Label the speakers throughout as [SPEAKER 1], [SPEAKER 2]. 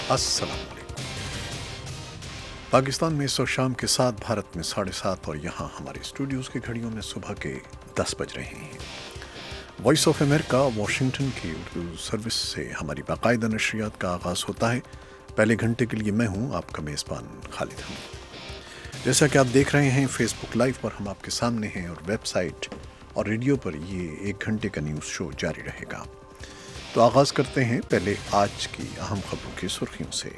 [SPEAKER 1] السلام علیکم۔ پاکستان میں اس وقت شام کے 7، بھارت میں 7:30 اور یہاں ہمارے اسٹوڈیوز کی گھڑیوں میں صبح کے 10 بج رہے ہیں۔ وائس آف امریکہ واشنگٹن کی اردو سروس سے ہماری باقاعدہ نشریات کا آغاز ہوتا ہے۔ پہلے گھنٹے کے لیے میں ہوں آپ کا میزبان خالد حمید۔ جیسا کہ آپ دیکھ رہے ہیں فیس بک لائیو پر ہم آپ کے سامنے ہیں، اور ویب سائٹ اور ریڈیو پر یہ 1 گھنٹے کا نیوز شو جاری رہے گا۔ تو آغاز کرتے ہیں پہلے آج کی اہم خبروں کی سرخیوں سے۔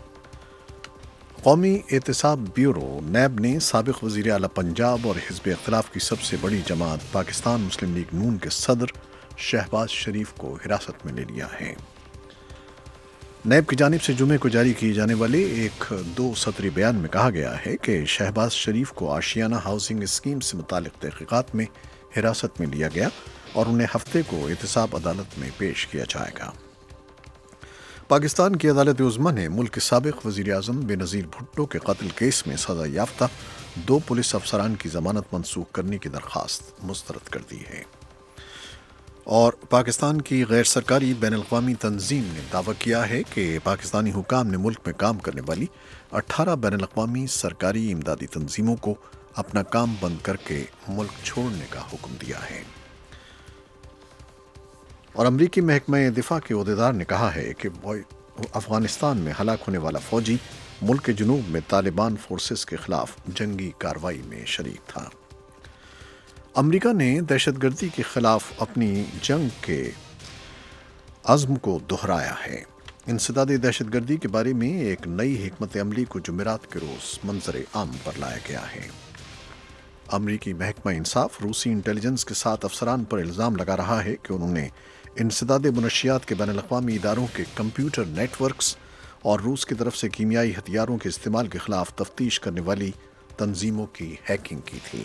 [SPEAKER 1] قومی احتساب بیورو نیب نے سابق وزیر اعلیٰ پنجاب اور حزب اختلاف کی سب سے بڑی جماعت پاکستان مسلم لیگ نون کے صدر شہباز شریف کو حراست میں لے لیا ہے۔ نیب کی جانب سے جمعے کو جاری کیے جانے والے ایک 2 سطری بیان میں کہا گیا ہے کہ شہباز شریف کو آشیانہ ہاؤسنگ اسکیم سے متعلق تحقیقات میں حراست میں لیا گیا اور انہیں ہفتے کو احتساب عدالت میں پیش کیا جائے گا۔ پاکستان کی عدالت عظمیٰ نے ملک کے سابق وزیر اعظم بے نظیر بھٹو کے قتل کیس میں سزا یافتہ 2 پولیس افسران کی ضمانت منسوخ کرنے کی درخواست مسترد کر دی ہے۔ اور پاکستان کی غیر سرکاری بین الاقوامی تنظیم نے دعویٰ کیا ہے کہ پاکستانی حکام نے ملک میں کام کرنے والی 18 بین الاقوامی سرکاری امدادی تنظیموں کو اپنا کام بند کر کے ملک چھوڑنے کا حکم دیا ہے۔ اور امریکی محکمہ دفاع کے عہدیدار نے کہا ہے کہ افغانستان میں ہلاک ہونے والا فوجی ملک کے جنوب میں طالبان فورسز کے خلاف جنگی کارروائی میں شریک تھا۔ امریکہ نے دہشت گردی کے خلاف اپنی جنگ کے عزم کو دہرایا ہے۔ انسداد دہشت گردی کے بارے میں ایک نئی حکمت عملی کو جمعرات کے روز منظر عام پر لایا گیا ہے۔ امریکی محکمہ انصاف روسی انٹیلیجنس کے 7 افسران پر الزام لگا رہا ہے کہ انہوں نے انسداد منشیات کے بین الاقوامی اداروں کے کمپیوٹر نیٹ ورکس اور روس کی طرف سے کیمیائی ہتھیاروں کے استعمال کے خلاف تفتیش کرنے والی تنظیموں کی ہیکنگ کی تھی۔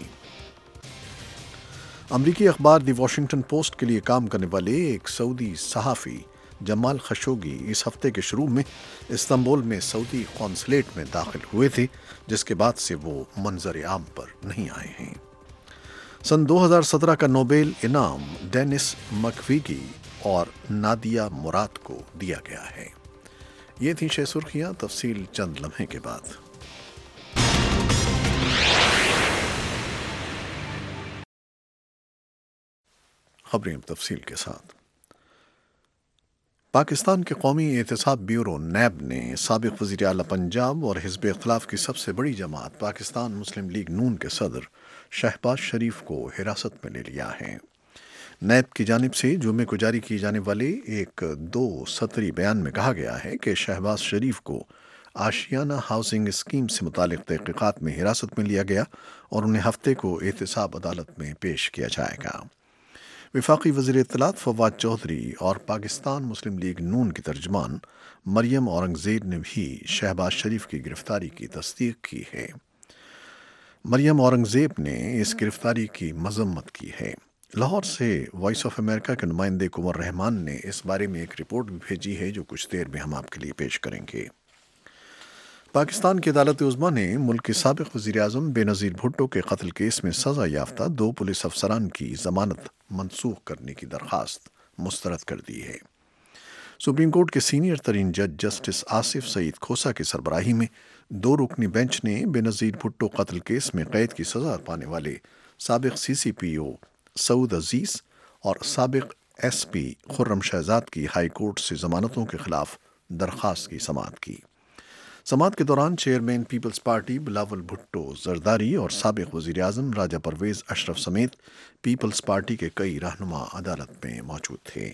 [SPEAKER 1] امریکی اخبار دی واشنگٹن پوسٹ کے لیے کام کرنے والے ایک سعودی صحافی جمال خشوگی اس ہفتے کے شروع میں استنبول میں سعودی قونصلیٹ میں داخل ہوئے تھے، جس کے بعد سے وہ منظر عام پر نہیں آئے ہیں۔ سن 2017 کا نوبیل انعام ڈینس مکویگی اور نادیہ مراد کو دیا گیا ہے۔ یہ تھیں 6 سرخیاں، تفصیل چند لمحے کے بعد۔ خبریں تفصیل کے ساتھ۔ پاکستان کے قومی احتساب بیورو نیب نے سابق وزیر اعلیٰ پنجاب اور حزب اختلاف کی سب سے بڑی جماعت پاکستان مسلم لیگ نون کے صدر شہباز شریف کو حراست میں لے لیا ہے۔ نیب کی جانب سے جمعے کو جاری کیے جانے والے ایک 2 سطری بیان میں کہا گیا ہے کہ شہباز شریف کو آشیانہ ہاؤسنگ اسکیم سے متعلق تحقیقات میں حراست میں لیا گیا اور انہیں ہفتے کو احتساب عدالت میں پیش کیا جائے گا۔ وفاقی وزیر اطلاعات فواد چودھری اور پاکستان مسلم لیگ نون کی ترجمان مریم اورنگزیب نے بھی شہباز شریف کی گرفتاری کی تصدیق کی ہے۔ مریم اورنگزیب نے اس گرفتاری کی مذمت کی ہے۔ لاہور سے وائس آف امریکہ کے نمائندے کنور رحمان نے اس بارے میں ایک رپورٹ بھی بھیجی ہے جو کچھ دیر میں ہم آپ کے لیے پیش کریں گے۔ پاکستان کی عدالت عظمیٰ نے ملک کے سابق وزیر اعظم بے نظیر بھٹو کے قتل کیس میں سزا یافتہ 2 پولیس افسران کی ضمانت منسوخ کرنے کی درخواست مسترد کر دی ہے۔ سپریم کورٹ کے سینئر ترین جج جسٹس آصف سعید کھوسہ کی سربراہی میں 2 رکنی بینچ نے بے نظیر بھٹو قتل کیس میں قید کی سزا پانے والے سابق CCPO سعود عزیز اور سابق SP خرم شہزاد کی ہائی کورٹ سے ضمانتوں کے خلاف درخواست کی سماعت کی۔ سماعت کے دوران chairman Peoples Party Bilawal Bhutto Zardari اور سابق وزیر اعظم راجہ پرویز اشرف سمیت پیپلز پارٹی کے کئی رہنما عدالت میں موجود تھے۔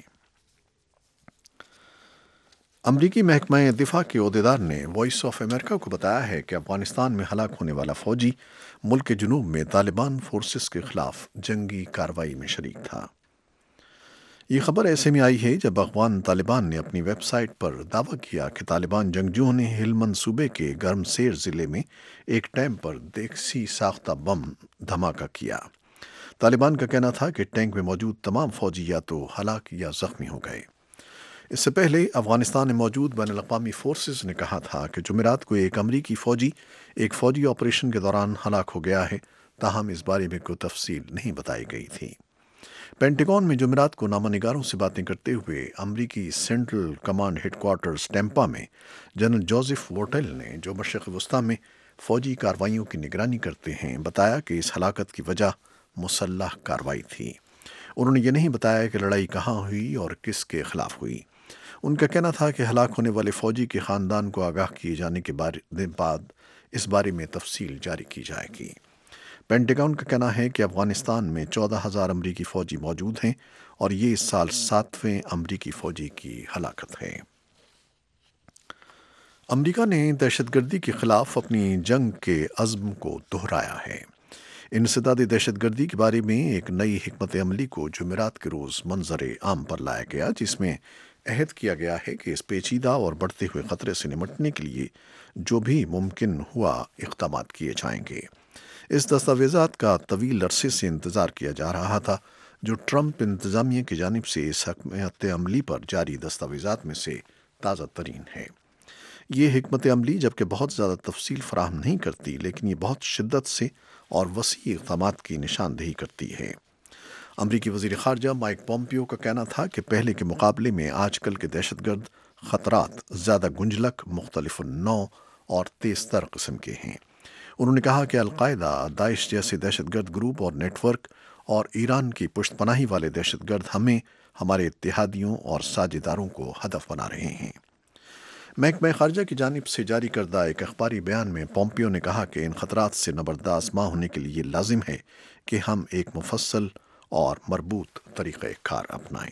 [SPEAKER 1] امریکی محکمہ دفاع کے عہدیدار نے وائس آف امریکہ کو بتایا ہے کہ افغانستان میں ہلاک ہونے والا فوجی ملک کے جنوب میں طالبان فورسز کے خلاف جنگی کارروائی میں شریک تھا۔ یہ خبر ایسے میں آئی ہے جب افغان طالبان نے اپنی ویب سائٹ پر دعویٰ کیا کہ طالبان جنگجوؤں نے ہلمند صوبے کے گرمسیر ضلع میں ایک ٹینک پر دیسی ساختہ بم دھماکہ کیا۔ طالبان کا کہنا تھا کہ ٹینک میں موجود تمام فوجی یا تو ہلاک یا زخمی ہو گئے۔ اس سے پہلے افغانستان میں موجود بین الاقوامی فورسز نے کہا تھا کہ جمعرات کو ایک امریکی فوجی ایک فوجی آپریشن کے دوران ہلاک ہو گیا ہے، تاہم اس بارے میں کوئی تفصیل نہیں بتائی گئی تھی۔ پینٹاگون میں جمعرات کو نامہ نگاروں سے باتیں کرتے ہوئے امریکی Central Command headquarters Tampa میں جنرل جوزف ووٹل نے، جو مشرق وسطی میں فوجی کارروائیوں کی نگرانی کرتے ہیں، بتایا کہ اس ہلاکت کی وجہ مسلح کارروائی تھی۔ انہوں نے یہ نہیں بتایا کہ لڑائی کہاں ہوئی اور کس کے خلاف ہوئی۔ ان کا کہنا تھا کہ ہلاک ہونے والے فوجی کے خاندان کو آگاہ کیے جانے کے بعد اس بارے میں تفصیل جاری کی جائے گی۔ پینٹاگون کا کہنا ہے کہ افغانستان میں 14,000 امریکی فوجی موجود ہیں اور یہ اس سال 7ویں امریکی فوجی کی ہلاکت ہے۔ امریکہ نے دہشت گردی کے خلاف اپنی جنگ کے عزم کو دہرایا ہے۔ انسداد دہشت گردی کے بارے میں ایک نئی حکمت عملی کو جمعرات کے روز منظر عام پر لایا گیا، جس میں عہد کیا گیا ہے کہ اس پیچیدہ اور بڑھتے ہوئے خطرے سے نمٹنے کے لیے جو بھی ممکن ہوا اقدامات کیے جائیں گے۔ اس دستاویزات کا طویل عرصے سے انتظار کیا جا رہا تھا، جو ٹرمپ انتظامیہ کی جانب سے اس حکمت عملی پر جاری دستاویزات میں سے تازہ ترین ہے۔ یہ حکمت عملی جبکہ بہت زیادہ تفصیل فراہم نہیں کرتی، لیکن یہ بہت شدت سے اور وسیع اقدامات کی نشاندہی کرتی ہے۔ امریکی وزیر خارجہ مائک پومپیو کا کہنا تھا کہ پہلے کے مقابلے میں آج کل کے دہشت گرد خطرات زیادہ گنجلک، مختلف النوع اور تیز تر قسم کے ہیں۔ انہوں نے کہا کہ القاعدہ، داعش جیسے دہشت گرد گروپ اور نیٹ ورک اور ایران کی پشت پناہی والے دہشت گرد ہمیں، ہمارے اتحادیوں اور ساجھیداروں کو ہدف بنا رہے ہیں۔ محکمہ خارجہ کی جانب سے جاری کردہ ایک اخباری بیان میں پومپیو نے کہا کہ ان خطرات سے نبردست ماں ہونے کے لیے لازم ہے کہ ہم ایک مفصل اور مربوط طریقہ کار اپنائیں۔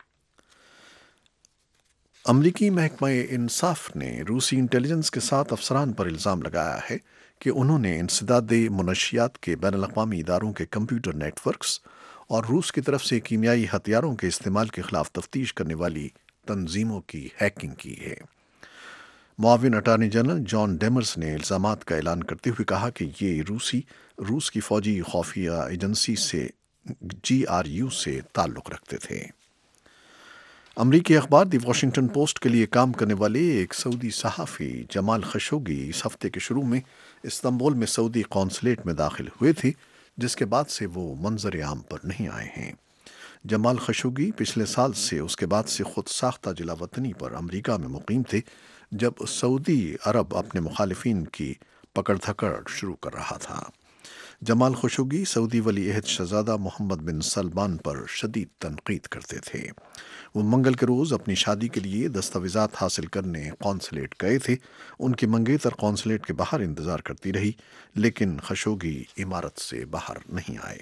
[SPEAKER 1] امریکی محکمہ انصاف نے روسی انٹیلیجنس کے 7 افسران پر الزام لگایا ہے کہ انہوں نے انسداد منشیات کے بین الاقوامی اداروں کے کمپیوٹر نیٹ ورکس اور روس کی طرف سے کیمیائی ہتھیاروں کے استعمال کے خلاف تفتیش کرنے والی تنظیموں کی ہیکنگ کی ہے۔ معاون اٹارنی جنرل جان ڈیمرز نے الزامات کا اعلان کرتے ہوئے کہا کہ یہ روس کی فوجی خفیہ ایجنسی سے GRU سے تعلق رکھتے تھے۔ امریکی اخبار دی واشنگٹن پوسٹ کے لیے کام کرنے والے ایک سعودی صحافی جمال خشوگی اس ہفتے کے شروع میں استنبول میں سعودی قونصلیٹ میں داخل ہوئے تھے، جس کے بعد سے وہ منظر عام پر نہیں آئے ہیں۔ جمال خشوگی پچھلے سال سے اس کے بعد سے خود ساختہ جلا وطنی پر امریکہ میں مقیم تھے، جب سعودی عرب اپنے مخالفین کی پکڑ دھکڑ شروع کر رہا تھا۔ جمال خشوگی سعودی ولی عہد شہزادہ محمد بن سلمان پر شدید تنقید کرتے تھے۔ وہ منگل کے روز اپنی شادی کے لیے دستاویزات حاصل کرنے قونصلیٹ گئے تھے۔ ان کی منگیتر قونصلیٹ کے باہر انتظار کرتی رہی، لیکن خشوگی عمارت سے باہر نہیں آئے۔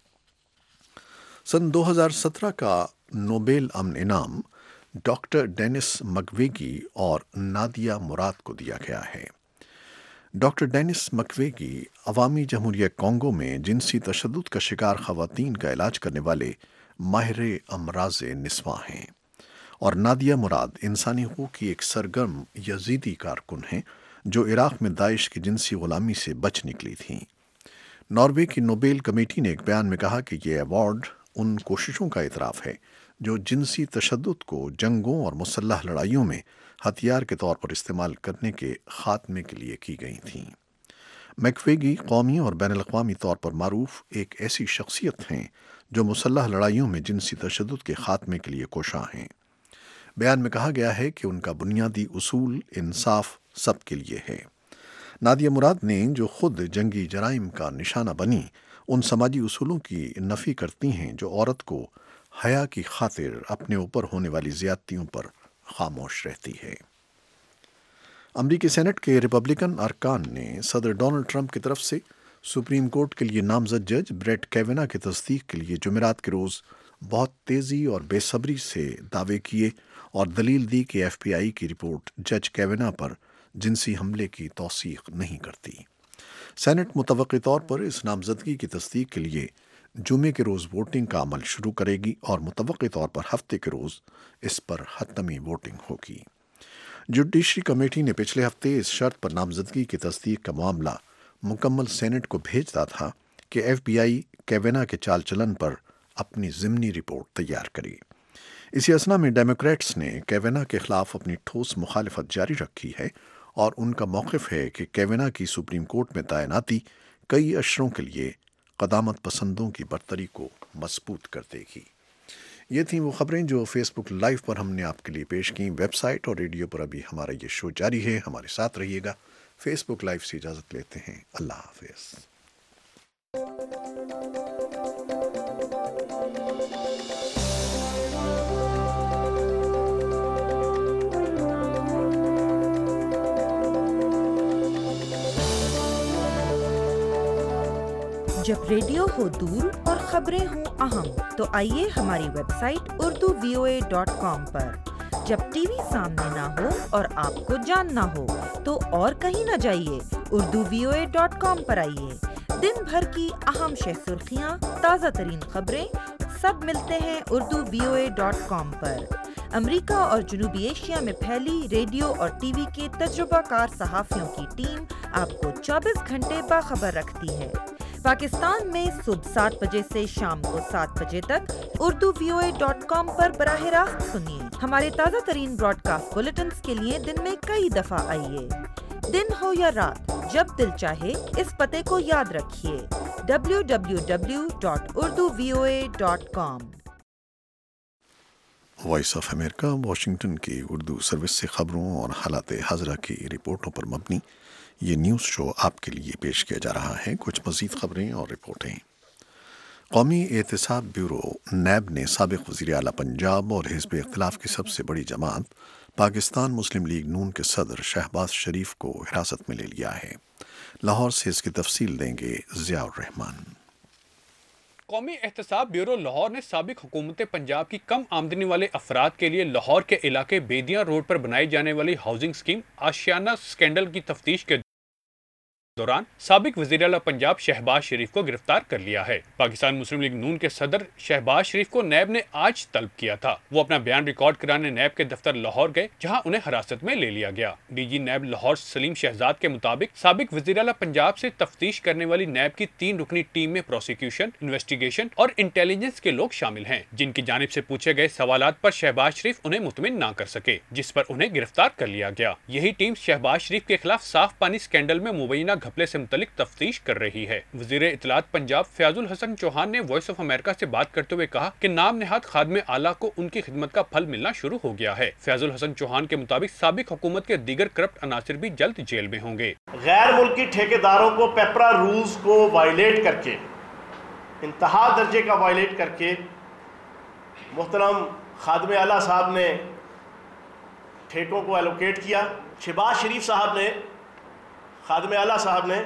[SPEAKER 1] سن 2017 کا نوبیل امن انعام ڈاکٹر ڈینس مکویگی اور نادیہ مراد کو دیا گیا ہے۔ ڈاکٹر ڈینس مکویگی عوامی جمہوریہ کانگو میں جنسی تشدد کا شکار خواتین کا علاج کرنے والے ماہر امراض نسواں ہیں، اور نادیہ مراد انسانی حقوق کی ایک سرگرم یزیدی کارکن ہیں جو عراق میں داعش کی جنسی غلامی سے بچ نکلی تھیں۔ ناروے کی نوبیل کمیٹی نے ایک بیان میں کہا کہ یہ ایوارڈ ان کوششوں کا اعتراف ہے جو جنسی تشدد کو جنگوں اور مسلح لڑائیوں میں ہتھیار کے طور پر استعمال کرنے کے خاتمے کے لیے کی گئی تھیں۔ میکویگی قومی اور بین الاقوامی طور پر معروف ایک ایسی شخصیت ہیں جو مسلح لڑائیوں میں جنسی تشدد کے خاتمے کے لیے کوشاں ہیں۔ بیان میں کہا گیا ہے کہ ان کا بنیادی اصول انصاف سب کے لیے ہے۔ نادیہ مراد نے، جو خود جنگی جرائم کا نشانہ بنی، ان سماجی اصولوں کی نفی کرتی ہیں جو عورت کو حیا کی خاطر اپنے اوپر ہونے والی زیادتیوں پر خاموش رہتی ہے۔ امریکی سینٹ کے ریپبلکن ارکان نے صدر ڈونلڈ ٹرمپ کی طرف سے سپریم کورٹ کے لیے نامزد جج بریٹ کیوینہ کی تصدیق کے لیے جمعرات کے روز بہت تیزی اور بے صبری سے دعوے کیے اور دلیل دی کہ FBI کی رپورٹ جج کیوینہ پر جنسی حملے کی توثیق نہیں کرتی۔ سینٹ متوقع طور پر اس نامزدگی کی تصدیق کے لیے جمعے کے روز ووٹنگ کا عمل شروع کرے گی اور متوقع طور پر ہفتے کے روز اس پر حتمی ووٹنگ ہوگی۔ جوڈیشری کمیٹی نے پچھلے ہفتے اس شرط پر نامزدگی کی تصدیق کا معاملہ مکمل سینٹ کو بھیجا تھا کہ FBI کیوینہ کے چال چلن پر اپنی ضمنی رپورٹ تیار کرے۔ اسی اثنا میں ڈیموکریٹس نے کیوینہ کے خلاف اپنی ٹھوس مخالفت جاری رکھی ہے اور ان کا موقف ہے کہ کیوینہ کی سپریم کورٹ میں تعیناتی کئی اشروں کے لیے قدامت پسندوں کی برتری کو مضبوط کر دے گی۔ یہ تھیں وہ خبریں جو فیس بک لائیو پر ہم نے آپ کے لیے پیش کیں۔ ویب سائٹ اور ریڈیو پر ابھی ہمارا یہ شو جاری ہے، ہمارے ساتھ رہیے گا۔ فیس بک لائیو سے اجازت لیتے ہیں، اللہ حافظ۔
[SPEAKER 2] جب ریڈیو ہو دور اور خبریں ہوں اہم تو آئیے ہماری ویب سائٹ urduvoa.com پر۔ جب ٹی وی سامنے نہ ہو اور آپ کو جاننا ہو تو اور کہیں نہ جائیے، urduvoa.com پر آئیے۔ دن بھر کی اہم شہ سرخیاں، تازہ ترین خبریں سب ملتے ہیں urduvoa.com پر۔ امریکہ اور جنوبی ایشیا میں پھیلی ریڈیو اور ٹی وی کے تجربہ کار صحافیوں کی ٹیم آپ کو 24 گھنٹے باخبر رکھتی ہے۔ پاکستان میں صبح 7 بجے سے شام کو 7 بجے تک urduvoa.com پر براہ راست سنیے۔ ہمارے تازہ ترین براڈ کاسٹ بلیٹنز کے لیے دن میں کئی دفعہ آئیے۔ دن ہو یا رات، جب دل چاہے اس پتے کو یاد رکھیے، www.urduvoa.com۔
[SPEAKER 1] Voice of America Washington کی اردو سروس سے خبروں اور حالات حاضرہ کی رپورٹوں پر مبنی یہ نیوز شو آپ کے لیے پیش کیا جا رہا ہے۔ کچھ مزید خبریں اور رپورٹیں۔ قومی احتساب بیورو نیب نے سابق وزیر اعلیٰ پنجاب اور حزب اختلاف کی سب سے بڑی جماعت پاکستان مسلم لیگ نون کے صدر شہباز شریف کو حراست میں لے لیا ہے۔ لاہور سے اس کی تفصیل دیں گے ضیاء الرحمان۔
[SPEAKER 3] قومی احتساب بیورو لاہور نے سابق حکومت پنجاب کی کم آمدنی والے افراد کے لیے لاہور کے علاقے بیدیاں روڈ پر بنائی جانے والی ہاؤسنگ اسکیم آشیانہ سکینڈل کی تفتیش کے دوران سابق وزیر اعلیٰ پنجاب شہباز شریف کو گرفتار کر لیا ہے۔ پاکستان مسلم لیگ نون کے صدر شہباز شریف کو نیب نے آج طلب کیا تھا۔ وہ اپنا بیان ریکارڈ کرانے نیب کے دفتر لاہور گئے، جہاں انہیں حراست میں لے لیا گیا۔ D G NAB Lahore Salim Shahzad کے مطابق سابق وزیر اعلیٰ پنجاب سے تفتیش کرنے والی نیب کی 3 رکنی ٹیم میں پروسیکیوشن، انویسٹیگیشن اور انٹیلیجنس کے لوگ شامل ہیں، جن کی جانب سے پوچھے گئے سوالات پر شہباز شریف انہیں مطمئن نہ کر سکے، جس پر انہیں گرفتار کر لیا گیا۔ یہی ٹیم شہباز شریف کے خلاف صاف پانی سکینڈل میں مبینہ گھپلے سے متعلق تفتیش کر رہی ہے۔ وزیر اطلاعات پنجاب فیاض الحسن چوہان نے وائس آف امریکہ سے بات کرتے ہوئے کہا کہ نام نہاد خادم اعلیٰ کو ان کی خدمت کا پھل ملنا شروع ہو گیا ہے۔ فیاض الحسن چوہان کے مطابق سابق حکومت کے دیگر کرپٹ عناصر بھی جلد جیل میں ہوں گے۔
[SPEAKER 4] غیر ملکی ٹھیکیداروں کو پیپرا رولز کو وائلیٹ کر کے، انتہا درجے کا وائلیٹ کر کے، محترم خادم اعلیٰ صاحب نے ٹھیکوں کو ایلوکیٹ کیا۔ شہباز شریف صاحب نے، خادم اعلیٰ صاحب نے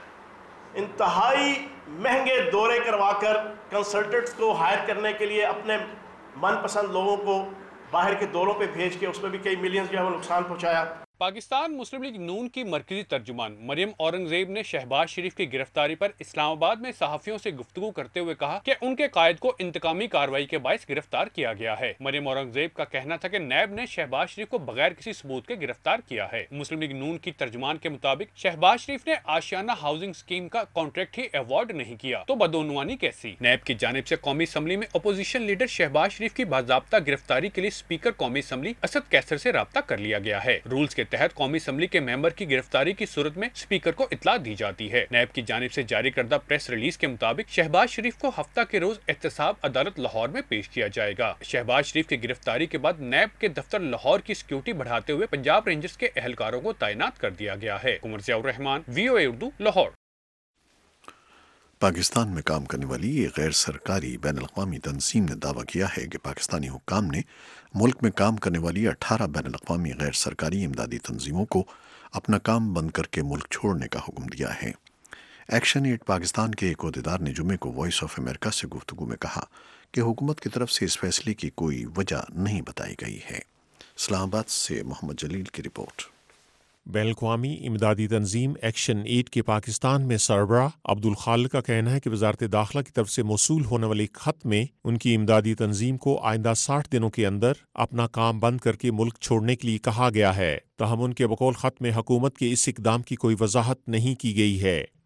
[SPEAKER 4] انتہائی مہنگے دورے کروا کر کنسلٹنٹس کو ہائر کرنے کے لیے اپنے من پسند لوگوں کو باہر کے دوروں پہ بھیج کے اس میں بھی کئی ملینز جو ہے وہ نقصان پہنچایا۔
[SPEAKER 3] پاکستان مسلم لیگ نون کی مرکزی ترجمان مریم اورنگزیب نے شہباز شریف کی گرفتاری پر اسلام آباد میں صحافیوں سے گفتگو کرتے ہوئے کہا کہ ان کے قائد کو انتقامی کارروائی کے باعث گرفتار کیا گیا ہے۔ مریم اورنگزیب کا کہنا تھا کہ نیب نے شہباز شریف کو بغیر کسی ثبوت کے گرفتار کیا ہے۔ مسلم لیگ نون کی ترجمان کے مطابق شہباز شریف نے آشیانہ ہاؤسنگ اسکیم کا کانٹریکٹ ہی ایوارڈ نہیں کیا تو بدعنوانی کیسی؟ نیب کی جانب سے قومی اسمبلی میں اپوزیشن لیڈر شہباز شریف کی باضابطہ گرفتاری کے لیے اسپیکر قومی اسمبلی اسد کیسر سے رابطہ کر لیا گیا ہے۔ رولز کے تحت قومی اسمبلی کے ممبر کی گرفتاری کی صورت میں اسپیکر کو اطلاع دی جاتی ہے۔ نیب کی جانب سے جاری کردہ پریس ریلیز کے مطابق شہباز شریف کو ہفتہ کے روز احتساب عدالت لاہور میں پیش کیا جائے گا۔ شہباز شریف کی گرفتاری کے بعد نیب کے دفتر لاہور کی سیکیورٹی بڑھاتے ہوئے پنجاب رینجرز کے اہلکاروں کو تعینات کر دیا گیا ہے۔ عمر ضیاء الرحمان، VOA اردو، لاہور۔
[SPEAKER 1] پاکستان میں کام کرنے والی ایک غیر سرکاری بین الاقوامی تنظیم نے دعویٰ کیا ہے کہ پاکستانی حکام نے ملک میں کام کرنے والی 18 بین الاقوامی غیر سرکاری امدادی تنظیموں کو اپنا کام بند کر کے ملک چھوڑنے کا حکم دیا ہے۔ ایکشن ایڈ پاکستان کے ایک عہدیدار نے جمعے کو وائس آف امریکہ سے گفتگو میں کہا کہ حکومت کی طرف سے اس فیصلے کی کوئی وجہ نہیں بتائی گئی ہے۔ اسلام آباد سے محمد جلیل کی رپورٹ۔
[SPEAKER 5] بین الاقوامی امدادی تنظیم ایکشن ایڈ کے پاکستان میں سربراہ عبدالخالق کا کہنا ہے کہ وزارت داخلہ کی طرف سے موصول ہونے والے خط میں ان کی امدادی تنظیم کو آئندہ 60 دنوں کے اندر اپنا کام بند کر کے ملک چھوڑنے کے لیے کہا گیا ہے، تاہم ان کے بقول خط میں حکومت کے اس اقدام کی کوئی وضاحت نہیں کی گئی ہے۔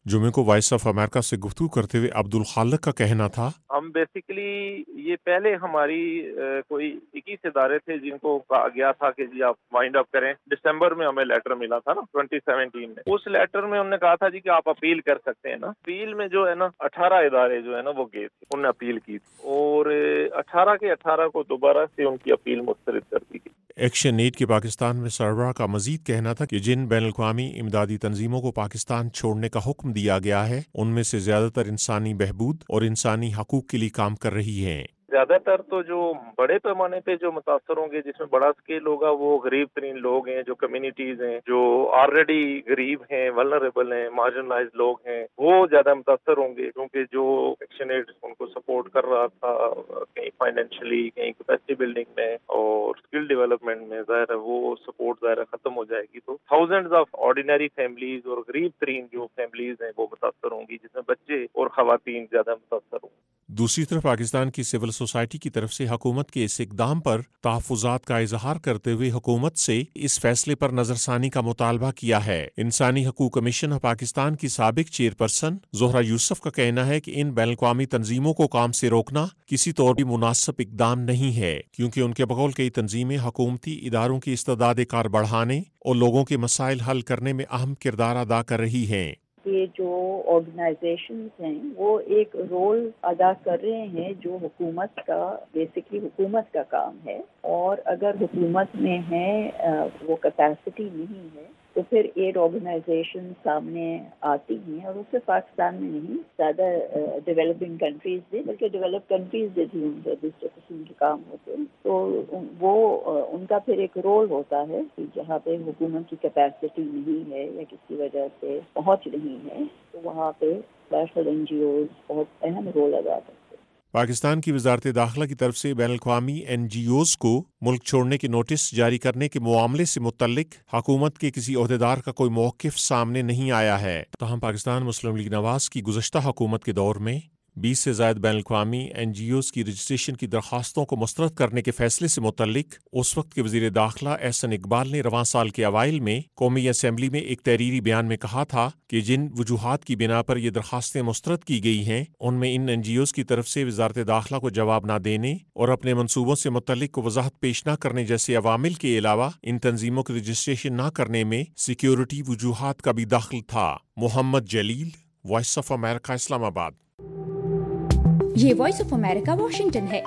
[SPEAKER 5] जुमे को वॉइस ऑफ अमेरिका से गुफ्तगू करते हुए अब्दुल खालिक का कहना था,
[SPEAKER 6] हम बेसिकली ये पहले हमारी कोई 21 इदारे थे जिनको कहा गया था कि जी आप वाइंड अप करें। दिसंबर में हमें लेटर मिला था ना 2017 में, उस लेटर में उन्होंने कहा था जी कि आप अपील कर सकते हैं ना। अपील में जो है ना 18 इदारे जो है ना वो गए थे, उन्होंने अपील की थी और 18 के 18 को दोबारा से उनकी अपील मुस्तरद कर दी गई।
[SPEAKER 5] एक्शन एड के पाकिस्तान में सरबराह का मजीद कहना था कि जिन बैनुल-अक़वामी इमदादी तंजीमों को पाकिस्तान छोड़ने का हुक्म दिया गया है उनमें से ज्यादातर इंसानी बहबूद और इंसानी हकूक के लिए काम कर रही हैं।
[SPEAKER 6] ज्यादातर तो जो बड़े पैमाने पे जो मुतासर होंगे, जिसमें बड़ा स्केल होगा, वो गरीब तरीन लोग हैं, जो कम्युनिटीज हैं, जो ऑलरेडी गरीब हैं, वल्नरेबल हैं, मार्जिनलाइज लोग हैं, वो ज्यादा मुतासर होंगे। क्योंकि जो एक्शन एड उनको सपोर्ट कर रहा था कहीं फाइनेंशियली, कहीं कैपेसिटी बिल्डिंग में और स्किल डेवलपमेंट में, ज़ाहिर है वो सपोर्ट ज़ाहिर खत्म हो जाएगी तो थाउजेंड्स ऑफ ऑर्डिनरी फैमिलीज और गरीब तरीन जो फैमिलीज हैं वो मुतासर होंगी, जिसमें बच्चे और खवातीन ज्यादा मुतासर होंगे।
[SPEAKER 5] दूसरी तरफ पाकिस्तान की सिविल सोसाइटी की तरफ से हुकूमत के इस इकदाम पर तहफ़्फ़ुज़ात का इजहार करते हुए हुकूमत से इस फैसले पर नजरसानी का मुतालबा किया है। इंसानी हकूक कमीशन ऑफ पाकिस्तान की साबिक चेयरपर्सन ज़ोहरा यूसुफ का कहना है कि इन बैनुल-अक़वामी तंजीमों को काम से रोकना किसी तौर भी मुनासिब इकदाम नहीं है, क्योंकि उनके बकौल कई तंजीमें हुकूमती इदारों की इस्तेदाद कार बढ़ाने और लोगों के मसाइल हल करने में अहम किरदार अदा कर रही हैं।
[SPEAKER 7] ये जो ऑर्गेनाइजेशंस हैं वो एक रोल अदा कर रहे हैं जो हुकूमत का बेसिकली हुकूमत का काम है, और अगर हुकूमत में है वो कैपेसिटी नहीं है तो फिर एड ऑर्गेनाइजेशन सामने आती हैं, और उससे पाकिस्तान में नहीं ज़्यादा डेवलपिंग कंट्रीज में, बल्कि डेवलप कंट्रीज में भी उनके दूसरे किस्म के काम होते हैं। तो वो उनका फिर एक रोल होता है कि जहाँ पे हुकूमत की कैपेसिटी नहीं है या किसी वजह से पहुँच नहीं है तो वहाँ पे बैशल NGOs बहुत अहम रोल अदा करते हैं।
[SPEAKER 5] पाकिस्तान की वजारत दाखिला की तरफ से बैनुल-अक़वामी NGOs को मुल्क छोड़ने के नोटिस जारी करने के मामले से मुतल्लिक हुकूमत के किसी ओहदेदार का कोई मौक़िफ़ सामने नहीं आया है। ताहम पाकिस्तान मुस्लिम लीग नवाज की गुज़श्ता हुकूमत के दौर में 20 से ज़ायद बैनुल-अक़वामी NGOs की रजिस्ट्रेशन की दरख्वास्तों को मुस्तरद करने के फैसले से मुतल्लिक उस वक्त के वज़ीर दाखिला एहसन इकबाल ने रवां साल के अवाइल में कौमी असम्बली में एक तहरीरी बयान में कहा था कि जिन वजूहात की बिना पर ये दरख्वास्तें मुस्तरद की गई हैं उनमें इन NGOs की तरफ से वजारत दाखिला को जवाब न देने और अपने मनसूबों से मुतल्लिक वजाहत पेश न करने जैसे अवामिल के अलावा इन तंजीमों की रजिस्ट्रेशन न करने में सिक्योरिटी वजूहात का भी दाखिल था। Mohammad Jalil, Voice of America, Islamabad.
[SPEAKER 8] ये वॉइस ऑफ अमेरिका वाशिंगटन है।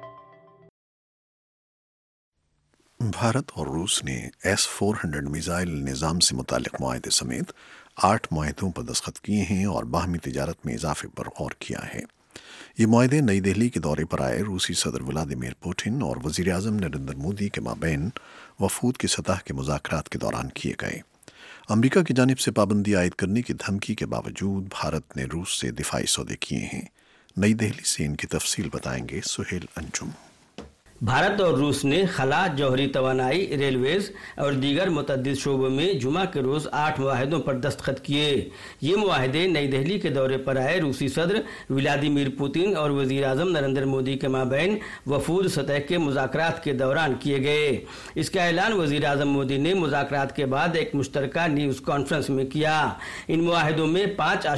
[SPEAKER 1] भारत और रूस ने S-400 मिसाइल निज़ाम से मुतालिक मुआहदे समेत 8 मुआहदों पर दस्तखत किए हैं और बाहमी तिजारत में इजाफे पर गौर किया है। ये मुआहदे नई दिल्ली के दौरे पर आए रूसी सदर व्लादिमीर पुतिन और वज़ीर आज़म नरेंद्र मोदी के माबैन वफूद की सतह के मुज़ाकरात के दौरान किए गए। अमरीका की जानिब से पाबंदी आयद करने की धमकी के बावजूद भारत ने रूस से दिफाई सौदे किए हैं। नई दिल्ली से इनकी तफसील बताएंगे सुहेल अंजुम।
[SPEAKER 9] भारत और रूस ने खला, जौहरी तवानाई, रेलवेज और दीगर मुतअद्दिद शोबों में जुमा के रोज़ 8 मुआहदों पर दस्तखत किए। ये मुआहदे नई दिल्ली के दौरे पर आए रूसी सदर व्लादिमीर पुतिन और वज़ीर आज़म नरेंद्र मोदी के माबैन वफूद सतह के मुज़ाकरात के दौरान किए गए। इसका ऐलान वज़ीर आज़म मोदी ने मुज़ाकरात के बाद एक मुश्तरका न्यूज़ कॉन्फ्रेंस में किया। इन मुआहदों में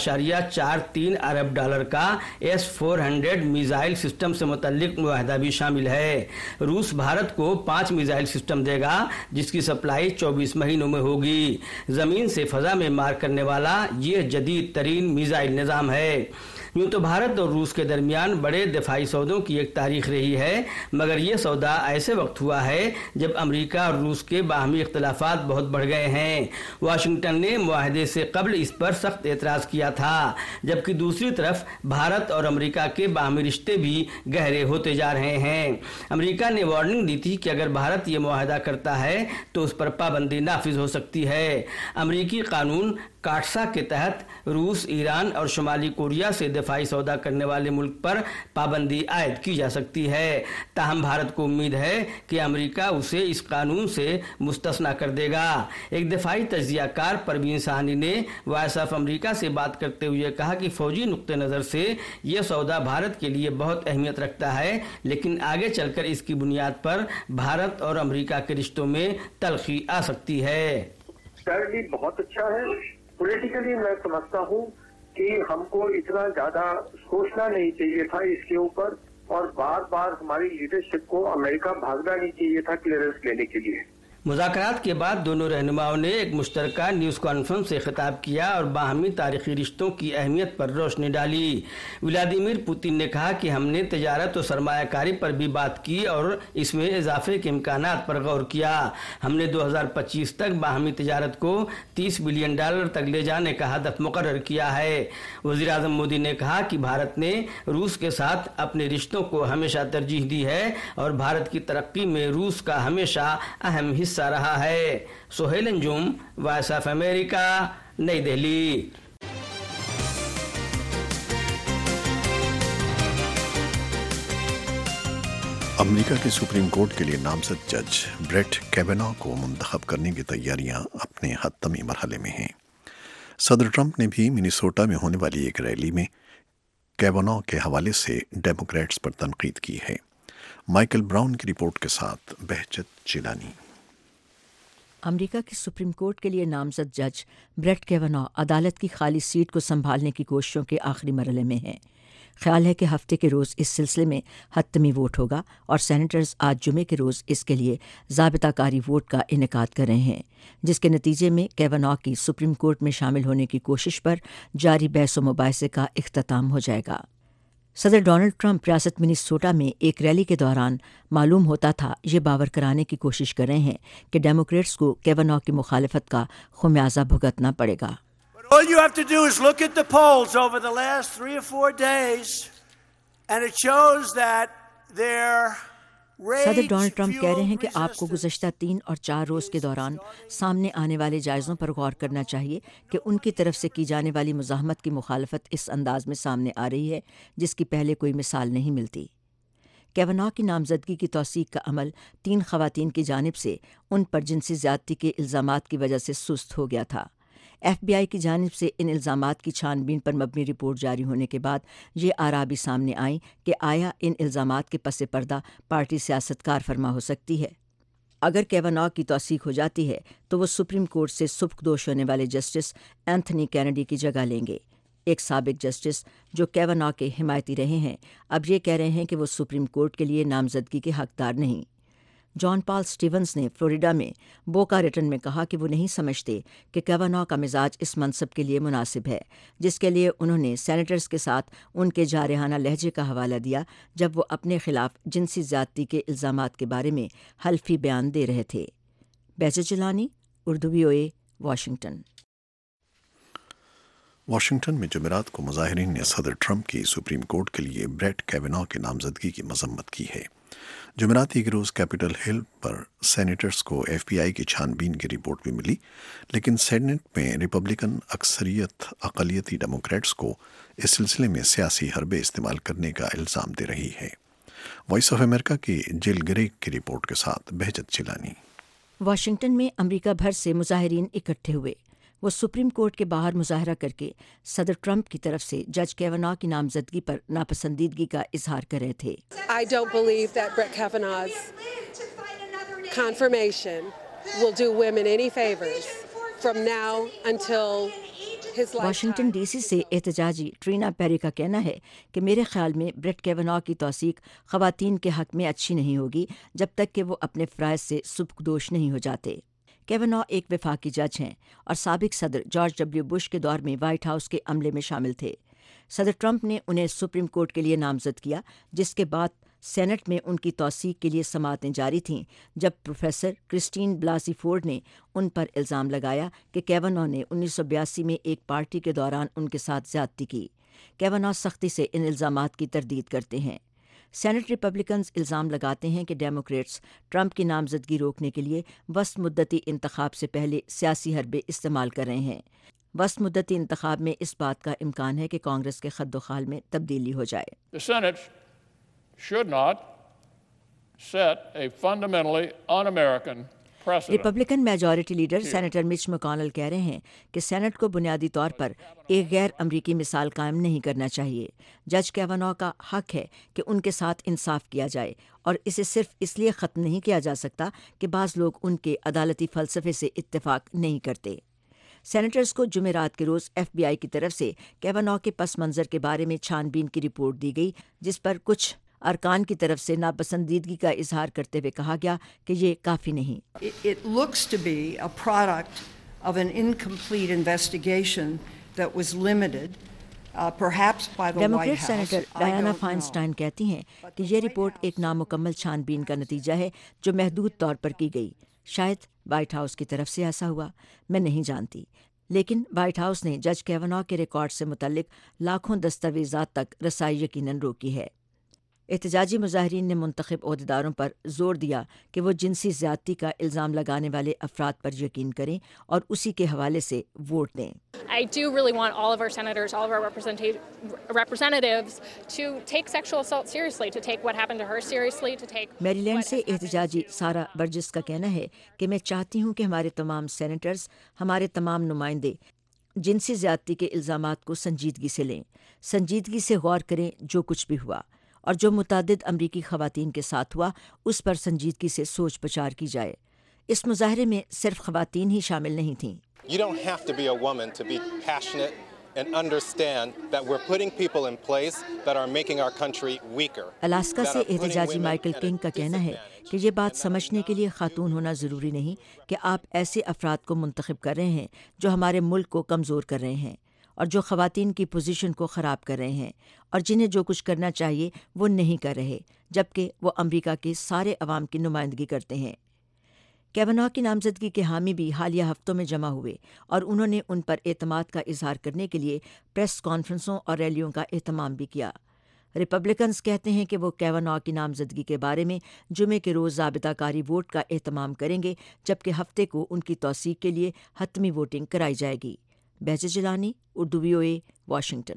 [SPEAKER 9] $5.43 अरब का S-400 मिसाइल सिस्टम से मुतल्लिक मुआहदा भी शामिल है। रूस भारत को 5 मिसाइल सिस्टम देगा जिसकी सप्लाई 24 महीनों में होगी। जमीन से फजा में मार करने वाला ये जदीद तरीन मिसाइल निज़ाम है। यूँ तो भारत और रूस के दरमियान बड़े दिफाई सौदों की एक तारीख रही है, मगर ये सौदा ऐसे वक्त हुआ है जब अमेरिका और रूस के बाहमी इख्तलाफात बहुत बढ़ गए हैं। वाशिंगटन ने मुआहदे से कबल इस पर सख्त एतराज़ किया था, जबकि दूसरी तरफ भारत और अमेरिका के बाहमी रिश्ते भी गहरे होते जा रहे हैं। अमेरिका ने वार्निंग दी थी कि अगर भारत ये मुआहदा करता है तो उस पर पाबंदी नाफिज हो सकती है। अमेरिकी कानून काटसा के तहत रूस, ईरान और शुमाली कोरिया से दिफाई सौदा करने वाले मुल्क पर पाबंदी आयद की जा सकती है। ताहम भारत को उम्मीद है कि अमेरिका उसे इस कानून से मुस्तस्ना कर देगा। एक दिफाई तज्जियाकार परवीन साहनी ने वॉइस ऑफ अमेरिका से बात करते हुए कहा कि फौजी नुक्ते नज़र से यह सौदा भारत के लिए बहुत अहमियत रखता है, लेकिन आगे चलकर इसकी बुनियाद पर भारत और अमेरिका के रिश्तों में तलखी आ सकती है।
[SPEAKER 10] बहुत अच्छा है। पॉलिटिकली मैं समझता हूँ کہ ہم کو اتنا زیادہ سوچنا نہیں چاہیے تھا اس کے اوپر، اور بار بار ہماری لیڈرشپ کو امریکہ بھاگنا نہیں چاہیے تھا کلیئرنس لینے کے لیے۔
[SPEAKER 9] مذاکرات کے بعد دونوں رہنماؤں نے ایک مشترکہ نیوز کانفرنس سے خطاب کیا اور باہمی تاریخی رشتوں کی اہمیت پر روشنی ڈالی۔ ولادیمیر پوتن نے کہا کہ ہم نے تجارت اور سرمایہ کاری پر بھی بات کی اور اس میں اضافے کے امکانات پر غور کیا۔ ہم نے 2025 تک باہمی تجارت کو $30 بلین تک لے جانے کا ہدف مقرر کیا ہے۔ وزیر اعظم مودی نے کہا کہ بھارت نے روس کے ساتھ اپنے رشتوں کو ہمیشہ ترجیح دی ہے اور بھارت کی ترقی میں روس کا ہمیشہ اہم حصہ رہا ہے۔ Sohail Anjum, Voice of America, نئی دہلی۔
[SPEAKER 1] امریکہ کے سپریم کورٹ کے لیے نامزد جج بریٹ کیوینو کو منتخب کرنے کی تیاریاں اپنے حتمی مرحلے میں ہیں۔ صدر ٹرمپ نے بھی منیسوٹا میں ہونے والی ایک ریلی میں کیوینو کے حوالے سے ڈیموکریٹس پر تنقید کی ہے۔ مائیکل براؤن کی رپورٹ کے ساتھ بہجت چیلانی۔
[SPEAKER 11] امریکہ کی سپریم کورٹ کے لیے نامزد جج بریٹ کیوینو عدالت کی خالی سیٹ کو سنبھالنے کی کوششوں کے آخری مرحلے میں ہیں۔ خیال ہے کہ ہفتے کے روز اس سلسلے میں حتمی ووٹ ہوگا اور سینیٹرز آج جمعے کے روز اس کے لیے ضابطہ کاری ووٹ کا انعقاد کر رہے ہیں، جس کے نتیجے میں کیوینو کی سپریم کورٹ میں شامل ہونے کی کوشش پر جاری بحث و مباحثے کا اختتام ہو جائے گا۔ صدر ڈونلڈ ٹرمپ ریاست منیسوٹا میں ایک ریلی کے دوران معلوم ہوتا تھا یہ باور کرانے کی کوشش کر رہے ہیں کہ ڈیموکریٹس کو کیوینو کی مخالفت کا خمیازہ بھگتنا پڑے گا۔
[SPEAKER 12] All you have to do is look at the polls over the last 3 or 4 days, and it shows that their
[SPEAKER 11] صدر ڈونلڈ ٹرمپ کہہ رہے ہیں کہ آپ کو گزشتہ 3 اور 4 روز کے دوران سامنے آنے والے جائزوں پر غور کرنا چاہیے کہ ان کی طرف سے کی جانے والی مزاحمت کی مخالفت اس انداز میں سامنے آ رہی ہے جس کی پہلے کوئی مثال نہیں ملتی۔ کیوینو کی نامزدگی کی توثیق کا عمل 3 خواتین کی جانب سے ان پر جنسی زیادتی کے الزامات کی وجہ سے سست ہو گیا تھا۔ ایف بی آئی کی جانب سے ان الزامات کی چھان بین پر مبنی رپورٹ جاری ہونے کے بعد یہ آراء بھی سامنے آئیں کہ آیا ان الزامات کے پس پردہ پارٹی سیاست کار فرما ہو سکتی ہے۔ اگر کیوینو کی توثیق ہو جاتی ہے تو وہ سپریم کورٹ سے سبکدوش ہونے والے جسٹس اینتھنی کینیڈی کی جگہ لیں گے۔ ایک سابق جسٹس جو کیوینو کے حمایتی رہے ہیں اب یہ کہہ رہے ہیں کہ وہ سپریم کورٹ کے لیے نامزدگی کے حقدار نہیں۔ جان پال سٹیونز نے فلوریڈا میں بوکا ریٹن میں کہا کہ وہ نہیں سمجھتے کہ کیوینو کا مزاج اس منصب کے لیے مناسب ہے، جس کے لیے انہوں نے سینیٹرز کے ساتھ ان کے جارحانہ لہجے کا حوالہ دیا جب وہ اپنے خلاف جنسی زیادتی کے الزامات کے بارے میں حلفی بیان دے رہے تھے۔ Behjat Chilani, Urdu VOA، Washington.
[SPEAKER 1] Washington میں جمعرات کو مظاہرین نے صدر ٹرمپ کی سپریم کورٹ کے لیے بریٹ کیوینو کی نامزدگی کی مذمت کی ہے۔ جمعرات ہی کے روز کیپٹل ہل پر سینیٹرز کو ایف بی آئی کی چھان بین کی رپورٹ بھی ملی، لیکن سینیٹ میں ریپبلکن اکثریت اقلیتی ڈیموکریٹس کو اس سلسلے میں سیاسی حربے استعمال کرنے کا الزام دے رہی ہے۔ وائس آف امریکہ کی جیل گریگ کی رپورٹ کے ساتھ بہجت چیلانی۔
[SPEAKER 11] واشنگٹن میں امریکہ بھر سے مظاہرین اکٹھے ہوئے۔ وہ سپریم کورٹ کے باہر مظاہرہ کر کے صدر ٹرمپ کی طرف سے جج کیوینو کی نامزدگی پر ناپسندیدگی کا اظہار کر رہے تھے۔
[SPEAKER 13] I don't believe that Brett Kavanaugh's confirmation will do women any favors from now until his lifetime.
[SPEAKER 11] Washington D C سے احتجاجی ٹرینا پیری کا کہنا ہے کہ میرے خیال میں بریٹ کیوینو کی توثیق خواتین کے حق میں اچھی نہیں ہوگی جب تک کہ وہ اپنے فرائض سے سبکدوش نہیں ہو جاتے۔ کیوینو ایک وفاقی جج ہیں اور سابق صدر جارج ڈبلیو بش کے دور میں وائٹ ہاؤس کے عملے میں شامل تھے۔ صدر ٹرمپ نے انہیں سپریم کورٹ کے لیے نامزد کیا، جس کے بعد سینٹ میں ان کی توثیق کے لیے سماعتیں جاری تھیں جب پروفیسر کرسٹین بلازی فورڈ نے ان پر الزام لگایا کہ کیوینو نے 1982 میں ایک پارٹی کے دوران ان کے ساتھ زیادتی کی۔ کیوینو سختی سے ان الزامات کی تردید کرتے ہیں۔ سینٹ ریپبلکنز الزام لگاتے ہیں کہ ڈیموکریٹس ٹرمپ کی نامزدگی روکنے کے لیے وسط مدتی انتخاب سے پہلے سیاسی حربے استعمال کر رہے ہیں۔ وسط مدتی انتخاب میں اس بات کا امکان ہے کہ کانگریس کے خد و خال میں تبدیلی ہو جائے۔
[SPEAKER 14] The Senate should not set a fundamentally un-American precedent.
[SPEAKER 11] Republican majority leader senator Mitch McConnell کہہ رہے ہیں کہ سینٹ کو بنیادی طور پر ایک غیر امریکی مثال قائم نہیں کرنا چاہیے۔ جج کیوینو کا حق ہے کہ ان کے ساتھ انصاف کیا جائے اور اسے صرف اس لیے ختم نہیں کیا جا سکتا کہ بعض لوگ ان کے عدالتی فلسفے سے اتفاق نہیں کرتے۔ سینیٹرز کو جمعرات کے روز ایف بی آئی کی طرف سے کیوانو کے پس منظر کے بارے میں چھان بین کی رپورٹ دی گئی، جس پر کچھ ارکان کی طرف سے ناپسندیدگی کا اظہار کرتے ہوئے کہا گیا کہ یہ کافی نہیں۔
[SPEAKER 15] It looks to be a product of an incomplete investigation that was limited, perhaps by the White
[SPEAKER 11] Democrat
[SPEAKER 15] House.
[SPEAKER 11] Senator Dianne Feinstein کہتی ہیں کہ یہ رپورٹ ایک نامکمل چھان بین کا نتیجہ ہے جو محدود طور پر کی گئی۔ شاید وائٹ ہاؤس کی طرف سے ایسا ہوا، میں نہیں جانتی، لیکن وائٹ ہاؤس نے جج کیوانو کے ریکارڈ سے متعلق لاکھوں دستاویزات تک رسائی یقیناً روکی ہے۔ احتجاجی مظاہرین نے منتخب عہدیداروں پر زور دیا کہ وہ جنسی زیادتی کا الزام لگانے والے افراد پر یقین کریں اور اسی کے حوالے سے ووٹ دیں۔
[SPEAKER 16] I do really want all of our senators, all of our representatives to take sexual assault seriously, to take what happened to her seriously, to take
[SPEAKER 11] Maryland سے احتجاجی سارا برجس کا کہنا ہے کہ میں چاہتی ہوں کہ ہمارے تمام سینیٹرز، ہمارے تمام نمائندے جنسی زیادتی کے الزامات کو سنجیدگی سے لیں، سنجیدگی سے غور کریں جو کچھ بھی ہوا اور جو متعدد امریکی خواتین کے ساتھ ہوا اس پر سنجیدگی سے سوچ بچار کی جائے۔ اس مظاہرے میں صرف خواتین ہی شامل نہیں تھیں۔
[SPEAKER 17] You don't have to be a woman to be passionate and understand that we're putting people in place that are making our country weaker.
[SPEAKER 11] Alaska سے احتجاجی مائیکل کنگ کا کہنا ہے کہ یہ بات سمجھنے کے لیے خاتون ہونا ضروری نہیں کہ آپ ایسے افراد کو منتخب کر رہے ہیں جو ہمارے ملک کو کمزور کر رہے ہیں اور جو خواتین کی پوزیشن کو خراب کر رہے ہیں اور جنہیں جو کچھ کرنا چاہیے وہ نہیں کر رہے، جبکہ وہ امریکہ کے سارے عوام کی نمائندگی کرتے ہیں۔ کیوانو کی نامزدگی کے حامی بھی حالیہ ہفتوں میں جمع ہوئے اور انہوں نے ان پر اعتماد کا اظہار کرنے کے لیے پریس کانفرنسوں اور ریلیوں کا اہتمام بھی کیا۔ ریپبلکنز کہتے ہیں کہ وہ کیوانو کی نامزدگی کے بارے میں جمعے کے روز ضابطہ کاری ووٹ کا اہتمام کریں گے، جبکہ ہفتے کو ان کی توثیق کے لیے حتمی ووٹنگ کرائی جائے گی۔ Behjat Jilani, Urdu VOA، Washington.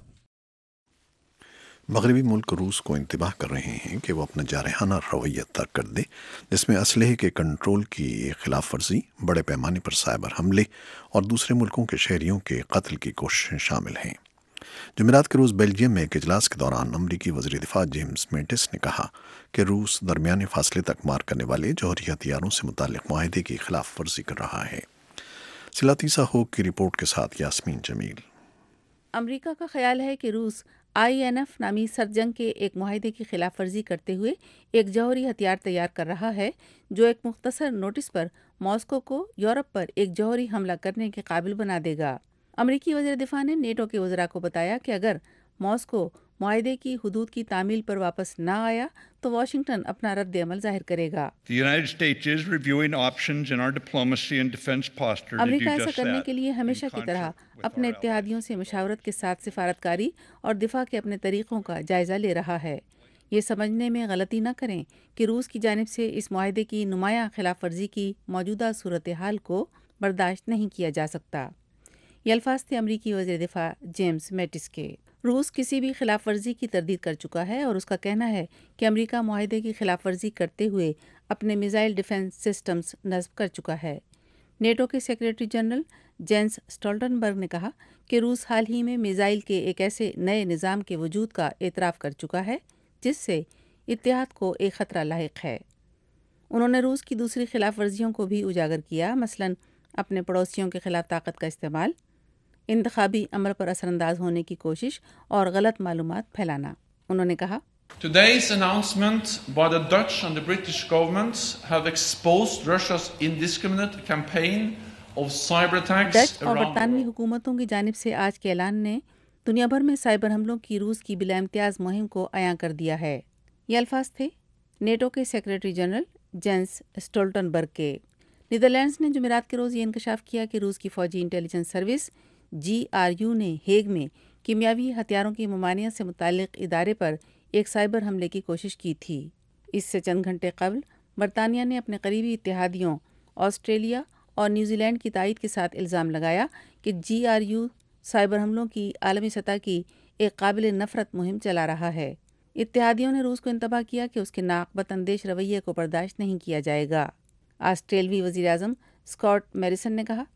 [SPEAKER 1] مغربی ملک روس کو انتباہ کر رہے ہیں کہ وہ اپنا جارحانہ رویہ ترک کر دے، جس میں اسلحے کے کنٹرول کی خلاف ورزی، بڑے پیمانے پر سائبر حملے اور دوسرے ملکوں کے شہریوں کے قتل کی کوششیں شامل ہیں۔ جمعرات کے روز بیلجیم میں ایک اجلاس کے دوران امریکی وزیر دفاع جیمز میٹس نے کہا کہ روس درمیانے فاصلے تک مار کرنے والے جوہری ہتھیاروں سے متعلق معاہدے کی خلاف ورزی کر رہا ہے۔ سلاتیسا ہوک کی رپورٹ کے ساتھ یاسمین جمیل۔
[SPEAKER 18] امریکہ کا خیال ہے کہ روس INF نامی سرد جنگ کے ایک معاہدے کی خلاف ورزی کرتے ہوئے ایک جوہری ہتھیار تیار کر رہا ہے جو ایک مختصر نوٹس پر ماسکو کو یورپ پر ایک جوہری حملہ کرنے کے قابل بنا دے گا۔ امریکی وزیر دفاع نے نیٹو کے وزراء کو بتایا کہ اگر ماسکو معاہدے کی حدود کی تعمیل پر واپس نہ آیا تو واشنگٹن اپنا رد عمل ظاہر کرے گا۔ امریکہ ایسا کرنے کے لیے ہمیشہ کی طرح اپنے اتحادیوں سے مشاورت کے ساتھ سفارتکاری اور دفاع کے اپنے طریقوں کا جائزہ لے رہا ہے۔ یہ سمجھنے میں غلطی نہ کریں کہ روس کی جانب سے اس معاہدے کی نمایاں خلاف ورزی کی موجودہ صورتحال کو برداشت نہیں کیا جا سکتا۔ یہ الفاظ تھے امریکی وزیر دفاع جیمز میٹس کے۔ روس کسی بھی خلاف ورزی کی تردید کر چکا ہے اور اس کا کہنا ہے کہ امریکہ معاہدے کی خلاف ورزی کرتے ہوئے اپنے میزائل ڈیفنس سسٹمز نصب کر چکا ہے۔ نیٹو کے سیکریٹری جنرل جینس اسٹولٹنبرگ نے کہا کہ روس حال ہی میں میزائل کے ایک ایسے نئے نظام کے وجود کا اعتراف کر چکا ہے جس سے اتحاد کو ایک خطرہ لاحق ہے۔ انہوں نے روس کی دوسری خلاف ورزیوں کو بھی اجاگر کیا، مثلاً اپنے پڑوسیوں کے خلاف طاقت کا استعمال، انتخابی عمل پر اثر انداز ہونے کی کوشش اور غلط معلومات پھیلانا۔ انہوں نے کہا
[SPEAKER 19] Today's announcement by the Dutch and the British governments have exposed Russia's indiscriminate campaign of cyber attacks
[SPEAKER 18] Dutch اور برطانوی حکومتوں کی جانب سے آج کے اعلان نے دنیا بھر میں سائبر حملوں کی روس کی بلا امتیاز مہم کو عیاں کر دیا ہے۔ یہ الفاظ تھے نیٹو کے سیکریٹری جنرل جینس اسٹولٹنبرگ کے۔ نیدرلینڈز نے جمعرات کے روز یہ انکشاف کیا کہ روس کی فوجی انٹیلیجنس سروس GRU نے ہیگ میں کیمیاوی ہتھیاروں کی ممانعت سے متعلق ادارے پر ایک سائبر حملے کی کوشش کی تھی۔ اس سے چند گھنٹے قبل برطانیہ نے اپنے قریبی اتحادیوں آسٹریلیا اور نیوزی لینڈ کی تائید کے ساتھ الزام لگایا کہ GRU سائبر حملوں کی عالمی سطح کی ایک قابل نفرت مہم چلا رہا ہے۔ اتحادیوں نے روس کو انتباہ کیا کہ اس کے ناقابل اندیش رویے کو برداشت نہیں کیا جائے گا۔ آسٹریلوی وزیر اعظم اسکاٹ میریسن نے کہا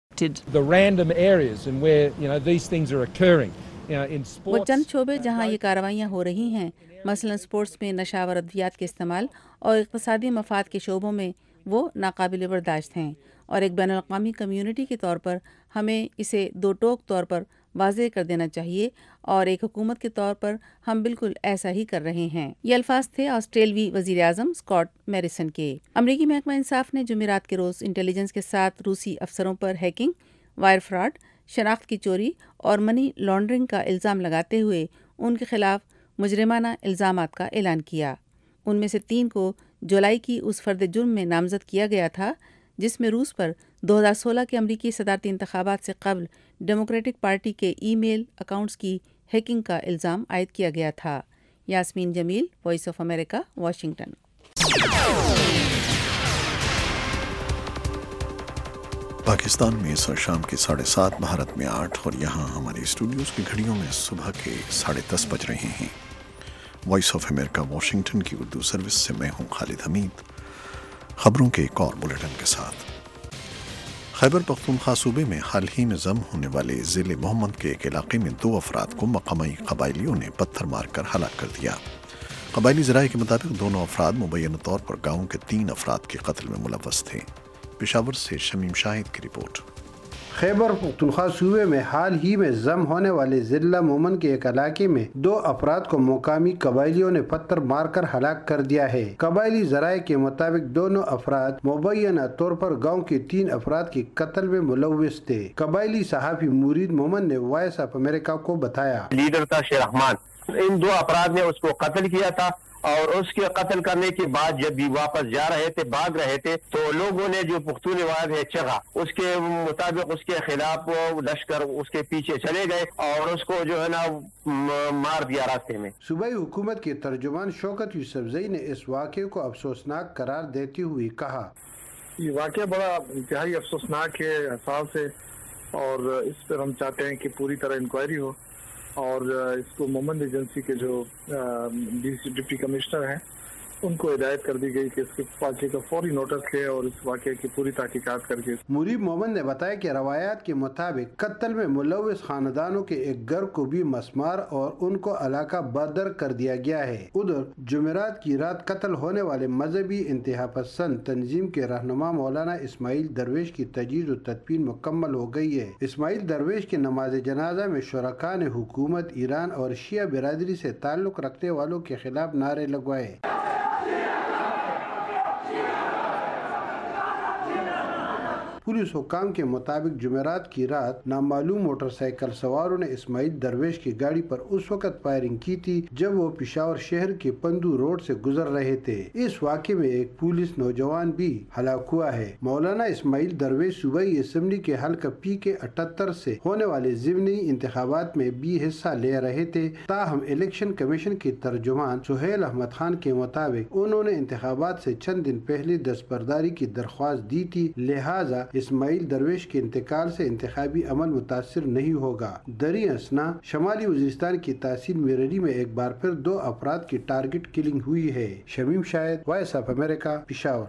[SPEAKER 18] وہ چند شعبے جہاں یہ کارروائیاں ہو رہی ہیں، مثلا اسپورٹس میں نشہ و ادویات کے استعمال اور اقتصادی مفاد کے شعبوں میں وہ ناقابل برداشت ہیں، اور ایک بین الاقوامی کمیونٹی کے طور پر ہمیں اسے دو ٹوک طور پر واضح کر دینا چاہیے، اور ایک حکومت کے طور پر ہم بالکل ایسا ہی کر رہے ہیں۔ یہ الفاظ تھے آسٹریلوی وزیر اعظم اسکاٹ میریسن کے۔ امریکی محکمہ انصاف نے جمعرات کے روز انٹیلیجنس کے ساتھ روسی افسروں پر ہیکنگ، وائر فراڈ، شناخت کی چوری اور منی لانڈرنگ کا الزام لگاتے ہوئے ان کے خلاف مجرمانہ الزامات کا اعلان کیا۔ ان میں سے 3 کو جولائی کی اس فرد جرم میں نامزد کیا گیا تھا جس میں روس پر 2016 کے امریکی صدارتی انتخابات سے قبل ڈیموکریٹک پارٹی کے ای میل اکاؤنٹس کی ہیکنگ کا الزام عائد کیا گیا تھا۔ Yasmeen Jamil, Voice of America, Washington.
[SPEAKER 1] Pakistan میں اس شام کے 7:30، بھارت میں 8 اور یہاں ہمارے اسٹوڈیوز کی گھڑیوں میں صبح کے 10:30 بج رہے ہیں۔ وائس آف امریکہ واشنگٹن کی اردو سروس سے میں ہوں خالد حمید۔ خبروں کے ایک اور بلیٹن کے ساتھ۔ خیبر پختونخوا صوبے میں حال ہی میں ضم ہونے والے ضلع محمد کے ایک علاقے میں 2 افراد کو مقامی قبائلیوں نے پتھر مار کر ہلاک کر دیا۔ قبائلی ذرائع کے مطابق دونوں افراد مبینہ طور پر گاؤں کے 3 افراد کے قتل میں ملوث تھے۔ پشاور سے شمیم شاہد کی رپورٹ۔
[SPEAKER 20] خیبر پختونخوا صوبے میں حال ہی میں ضم ہونے والے ضلع مومن کے ایک علاقے میں 2 افراد کو مقامی قبائلیوں نے پتھر مار کر ہلاک کر دیا ہے۔ قبائلی ذرائع کے مطابق دونوں افراد مبینہ طور پر گاؤں کے 3 افراد کے قتل میں ملوث تھے۔ قبائلی صحافی مرید مومن نے وائس آف امریکہ کو بتایا،
[SPEAKER 21] لیڈر تھا شیر رحمان، ان 2 افراد نے اس کو قتل کیا تھا، اور اس کے قتل کرنے کے بعد جب بھی واپس جا رہے تھے، بھاگ رہے تھے، تو لوگوں نے جو پختون روایت ہے چغا، اس کے مطابق اس کے خلاف لشکر اس کے پیچھے چلے گئے اور اس کو جو ہے نا مار دیا راستے میں۔
[SPEAKER 20] صوبائی حکومت کے ترجمان شوکت یوسفزئی نے اس واقعے کو افسوسناک قرار دیتے ہوئے کہا،
[SPEAKER 22] یہ واقعہ بڑا انتہائی افسوسناک ہے، حساس ہے، اور اس پر ہم چاہتے ہیں کہ پوری طرح انکوائری ہو، اور اس کو مومن ایجنسی کے جو ڈپٹی کمشنر ہیں ان کو ہدایت کر دی گئی کہ اس کے واقعے کا فوری نوٹس لے اور اس واقعے کی پوری تحقیقات کر کے۔
[SPEAKER 20] مرید مومن نے بتایا کہ روایات کے مطابق قتل میں ملوث خاندانوں کے ایک گھر کو بھی مسمار اور ان کو علاقہ بدر کر دیا گیا ہے۔ ادھر جمعرات کی رات قتل ہونے والے مذہبی انتہا پسند تنظیم کے رہنما مولانا اسماعیل درویش کی تجہیز و تدفین مکمل ہو گئی ہے۔ اسماعیل درویش کے نماز جنازہ میں شرکاء نے حکومت ایران اور شیعہ برادری سے تعلق رکھنے والوں کے خلاف نعرے لگوائے۔ پولیس حکام کے مطابق جمعرات کی رات نامعلوم موٹر سائیکل سواروں نے اسماعیل درویش کی گاڑی پر اس وقت فائرنگ کی تھی جب وہ پشاور شہر کے پندو روڈ سے گزر رہے تھے۔ اس واقعے میں ایک پولیس نوجوان بھی ہلاک ہوا ہے۔ مولانا اسماعیل درویش صوبائی اسمبلی کے حلقہ پی کے 78 سے ہونے والے ضمنی انتخابات میں بھی حصہ لے رہے تھے، تاہم الیکشن کمیشن کے ترجمان سہیل احمد خان کے مطابق انہوں نے انتخابات سے چند دن پہلے دستبرداری کی درخواست دی تھی، لہٰذا اسماعیل درویش کے انتقال سے انتخابی عمل متاثر نہیں ہوگا۔ دری اسنا شمالی وزیرستان کی تحصیل میرری میں ایک بار پھر 2 افراد کی ٹارگٹ کلنگ ہوئی ہے۔ Shamim Shahid, Voice of America, Peshawar.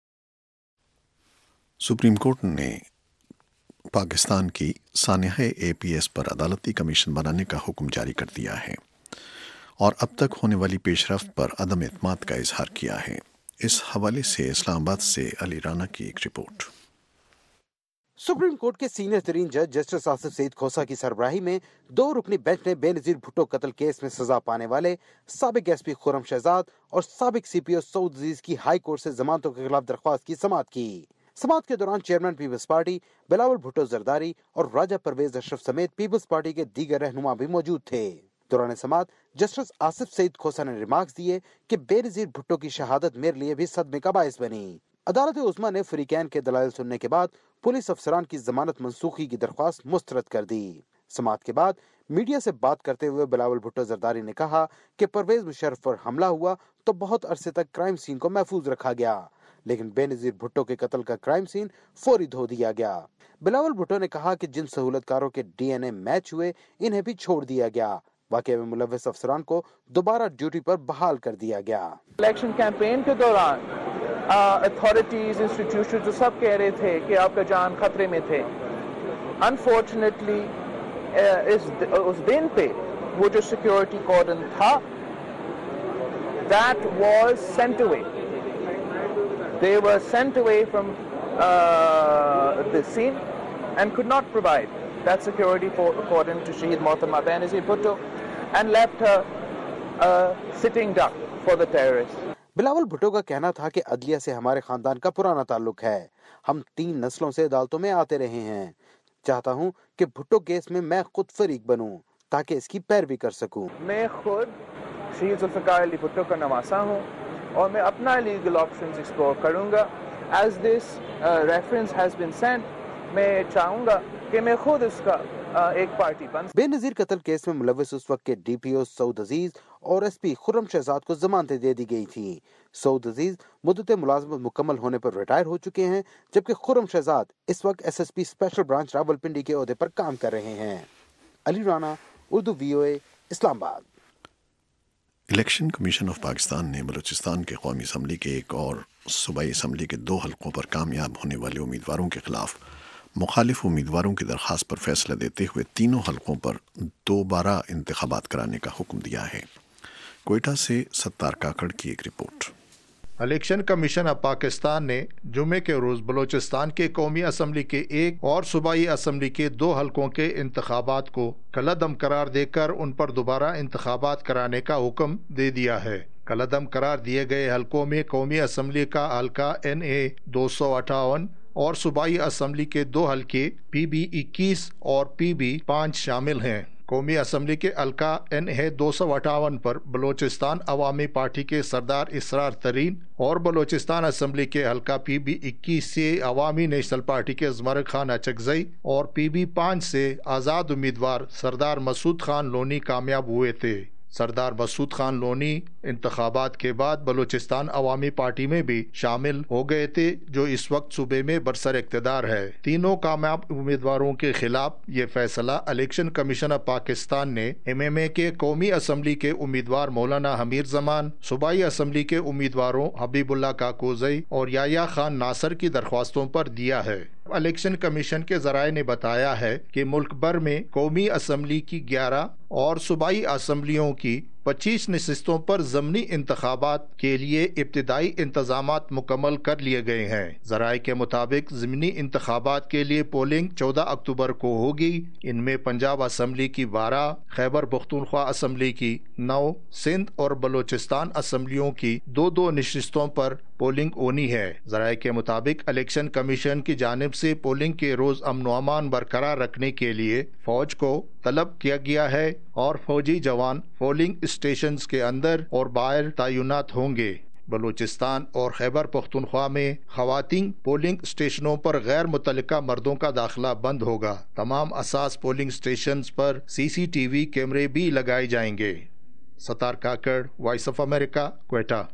[SPEAKER 1] Supreme Court نے پاکستان کی سانحہ APS پر عدالتی کمیشن بنانے کا حکم جاری کر دیا ہے اور اب تک ہونے والی پیش رفت پر عدم اعتماد کا اظہار کیا ہے۔ اس حوالے سے اسلام آباد سے علی رانا کی ایک رپورٹ۔
[SPEAKER 23] سپریم کورٹ کے سینئر ترین جج جسٹس آصف سعید کھوسہ کی سربراہی میں 2 رکنی بینچ نے بے نظیر بھٹو قتل کیس میں سزا پانے والے سابق ایس پی خرم شہزاد اور سابق CPO سعود عزیز کی ہائی کورٹ سے ضمانتوں کے خلاف درخواست کی سماعت کی۔ سماعت کے دوران chairman Peoples Party Bilawal Bhutto Zardari اور راجہ پرویز اشرف سمیت پیپلز پارٹی کے دیگر رہنما بھی موجود تھے۔ دوران سماعت جسٹس آصف سعید کھوسہ نے ریمارکس دیے کہ بے نظیر بھٹو کی شہادت میرے لیے بھی صدمے کا باعث بنی۔ عدالت عظمیٰ نے فریقین کے دلائل سننے کے بعد پولیس افسران کی ضمانت منسوخی کی درخواست مسترد کر دی۔ سماعت کے بعد میڈیا سے بات کرتے ہوئے بلاول بھٹو زرداری نے کہا کہ پرویز مشرف پر حملہ ہوا تو بہت عرصے تک کرائم سین کو محفوظ رکھا گیا، لیکن بے نظیر بھٹو کے قتل کا کرائم سین فوری دھو دیا گیا۔ بلاول بھٹو نے کہا کہ جن سہولت کاروں کے DNA میچ ہوئے انہیں بھی چھوڑ دیا گیا۔ واقعے میں ملوث افسران کو دوبارہ ڈیوٹی پر بحال کر دیا گیا۔
[SPEAKER 24] الیکشن کیمپین کے دوران اتھارٹیز انسٹیٹیوشن جو سب کہہ رہے تھے کہ آپ کا جان خطرے میں تھے، انفارچونیٹلی اس دن پہ وہ جو سیکیورٹی کارڈن تھا that was sent away They were sent away from the scene and could not provide that security according to Shaheed Mohtamma Benazir Bhutto, and left her sitting duck for the terrorists.
[SPEAKER 23] Bilawal Bhutto کا کہنا تھا کہ عدلیہ سے ہمارے خاندان کا پرانا تعلق ہے. ہم 3 نسلوں سے عدالتوں میں آتے رہے ہیں. چاہتا ہوں کہ بھٹو کیس میں خود فریق بنوں تاکہ اس کی پیروی کر سکوں.
[SPEAKER 24] میں خود شہید ذوالفقار علی بھٹو کا نواسا ہوں اور میں اپنا لیگل آپشنز ایکسپلور کروں گا. As this reference has been sent, میں چاہوں گا کہ میں خود اس کا ایک پارٹی بن.
[SPEAKER 23] بے نظیر قتل کیس میں ملوث اس وقت کے ڈی پی او سعود عزیز اور ایس پی خرم شہزاد کو ضمانتیں دے دی گئی تھیں. سعود عزیز مدت ملازمت مکمل ہونے پر ریٹائر ہو چکے ہیں، جبکہ خرم شہزاد اس وقت S S P Special Branch Rawalpindi کے عہدے پر کام کر رہے ہیں. علی رانا، اردو VOA، اسلام آباد.
[SPEAKER 1] الیکشن کمیشن آف پاکستان نے بلوچستان کے قومی اسمبلی کے ایک اور صوبائی اسمبلی کے 2 حلقوں پر کامیاب ہونے والے امیدواروں کے خلاف مخالف امیدواروں کی درخواست پر فیصلہ دیتے ہوئے تینوں حلقوں پر دوبارہ انتخابات کرانے کا حکم دیا ہے. کوئٹہ سے ستار کاکڑ کی ایک report.
[SPEAKER 2] Election Commission of Pakistan نے جمعے کے روز بلوچستان کے قومی اسمبلی کے ایک اور صوبائی اسمبلی کے 2 حلقوں کے انتخابات کو کالعدم قرار دے کر ان پر دوبارہ انتخابات کرانے کا حکم دے دیا ہے. کالعدم قرار دیے گئے حلقوں میں قومی اسمبلی کا حلقہ NA 258 اور صوبائی اسمبلی کے 2 حلقے PB 21 اور PB 5 شامل ہیں. قومی اسمبلی کے حلقہ NA 258 پر بلوچستان عوامی پارٹی کے سردار اسرار ترین اور بلوچستان اسمبلی کے حلقہ PB 21 سے عوامی نیشنل پارٹی کے زمرک خان اچکزئی اور PB 5 سے آزاد امیدوار سردار مسعود خان لونی کامیاب ہوئے تھے. سردار مسعود خان لونی انتخابات کے بعد بلوچستان عوامی پارٹی میں بھی شامل ہو گئے تھے، جو اس وقت صوبے میں برسر اقتدار ہے. تینوں کامیاب امیدواروں کے خلاف یہ فیصلہ الیکشن کمیشن آف پاکستان نے MMA کے قومی اسمبلی کے امیدوار مولانا حمید زمان، صوبائی اسمبلی کے امیدواروں حبیب اللہ کاکوزئی اور یحییٰ خان ناصر کی درخواستوں پر دیا ہے. الیکشن کمیشن کے ذرائع نے بتایا ہے کہ ملک بھر میں قومی اسمبلی کی 11 اور صوبائی اسمبلیوں کی 25 نشستوں پر ضمنی انتخابات کے لیے ابتدائی انتظامات مکمل کر لیے گئے ہیں. ذرائع کے مطابق ضمنی انتخابات کے لیے پولنگ 14 اکتوبر کو ہوگی. ان میں پنجاب اسمبلی کی 12، خیبر پختونخوا اسمبلی کی 9، سندھ اور بلوچستان اسمبلیوں کی 2 نشستوں پر پولنگ ہونی ہے. ذرائع کے مطابق الیکشن کمیشن کی جانب سے پولنگ کے روز امن و امان برقرار رکھنے کے لیے فوج کو طلب کیا گیا ہے اور فوجی جوان پولنگ اسٹیشنز کے اندر اور باہر تعینات ہوں گے. بلوچستان اور خیبر پختونخوا میں خواتین پولنگ اسٹیشنوں پر غیر متعلقہ مردوں کا داخلہ بند ہوگا. تمام اساس پولنگ اسٹیشنز پر CCTV کیمرے بھی لگائے جائیں گے. Sattar Kakar, Voice of America, Quetta.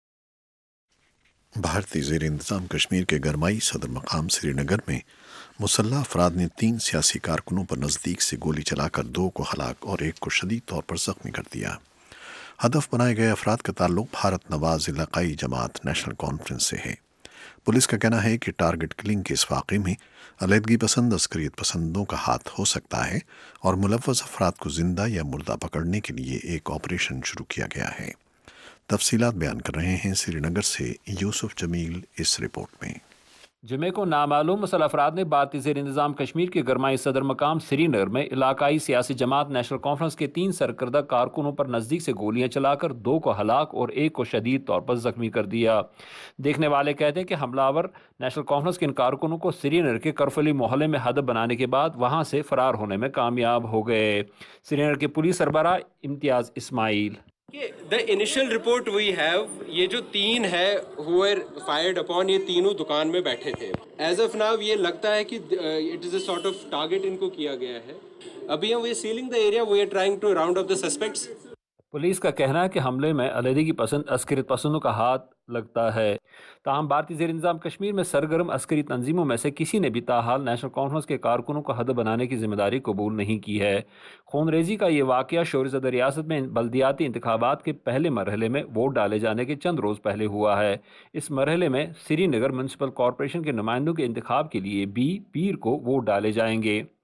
[SPEAKER 1] بھارتی زیر انتظام کشمیر کے گرمائی صدر مقام سری نگر میں مسلح افراد نے 3 سیاسی کارکنوں پر نزدیک سے گولی چلا کر 2 کو ہلاک اور 1 کو شدید طور پر زخمی کر دیا. ہدف بنائے گئے افراد کا تعلق بھارت نواز علاقائی جماعت نیشنل کانفرنس سے ہے. پولیس کا کہنا ہے کہ ٹارگٹ کلنگ کے اس واقعے میں علیحدگی پسند عسکریت پسندوں کا ہاتھ ہو سکتا ہے اور ملوث افراد کو زندہ یا مردہ پکڑنے کے لیے ایک آپریشن شروع کیا گیا ہے. تفصیلات بیان کر رہے ہیں سری نگر سے یوسف جمیل اس رپورٹ میں.
[SPEAKER 3] جمعے کو نامعلوم مسلح افراد نے بھارتی زیر انتظام کشمیر کے گرمائی صدر مقام سری نگر میں علاقائی سیاسی جماعت نیشنل کانفرنس کے 3 سرکردہ کارکنوں پر نزدیک سے گولیاں چلا کر 2 کو ہلاک اور 1 کو شدید طور پر زخمی کر دیا. دیکھنے والے کہتے ہیں کہ حملہ آور نیشنل کانفرنس کے ان کارکنوں کو سری نگر کے کرفلی محلے میں ہدف بنانے کے بعد وہاں سے فرار ہونے میں کامیاب ہو گئے. سری نگر کے پولیس سربراہ امتیاز اسماعیل:
[SPEAKER 4] The initial report we have, یہ جو 3 ہے who were fired upon، یہ تینوں دکان میں بیٹھے تھے. As of now یہ لگتا ہے کہ it is a sort of target ان کو کیا گیا ہے. ابھی ہم sealing the area, we are trying to round up the suspects.
[SPEAKER 3] Police کا کہنا ہے کہ حملے میں علیحدگی پسند عسکریت پسندوں کا ہاتھ لگتا ہے. تاہم بھارتی زیر انتظام کشمیر میں سرگرم عسکری تنظیموں میں سے کسی نے بھی تاحال نیشنل کانفرنس کے کارکنوں کو ہدف بنانے کی ذمہ داری قبول نہیں کی ہے. خون ریزی کا یہ واقعہ شور زدہ ریاست میں بلدیاتی انتخابات کے پہلے مرحلے میں ووٹ ڈالے جانے کے چند روز پہلے ہوا ہے. اس مرحلے میں سری نگر میونسپل کارپوریشن کے نمائندوں کے انتخاب کے لیے بھی پیر کو ووٹ ڈالے جائیں گے.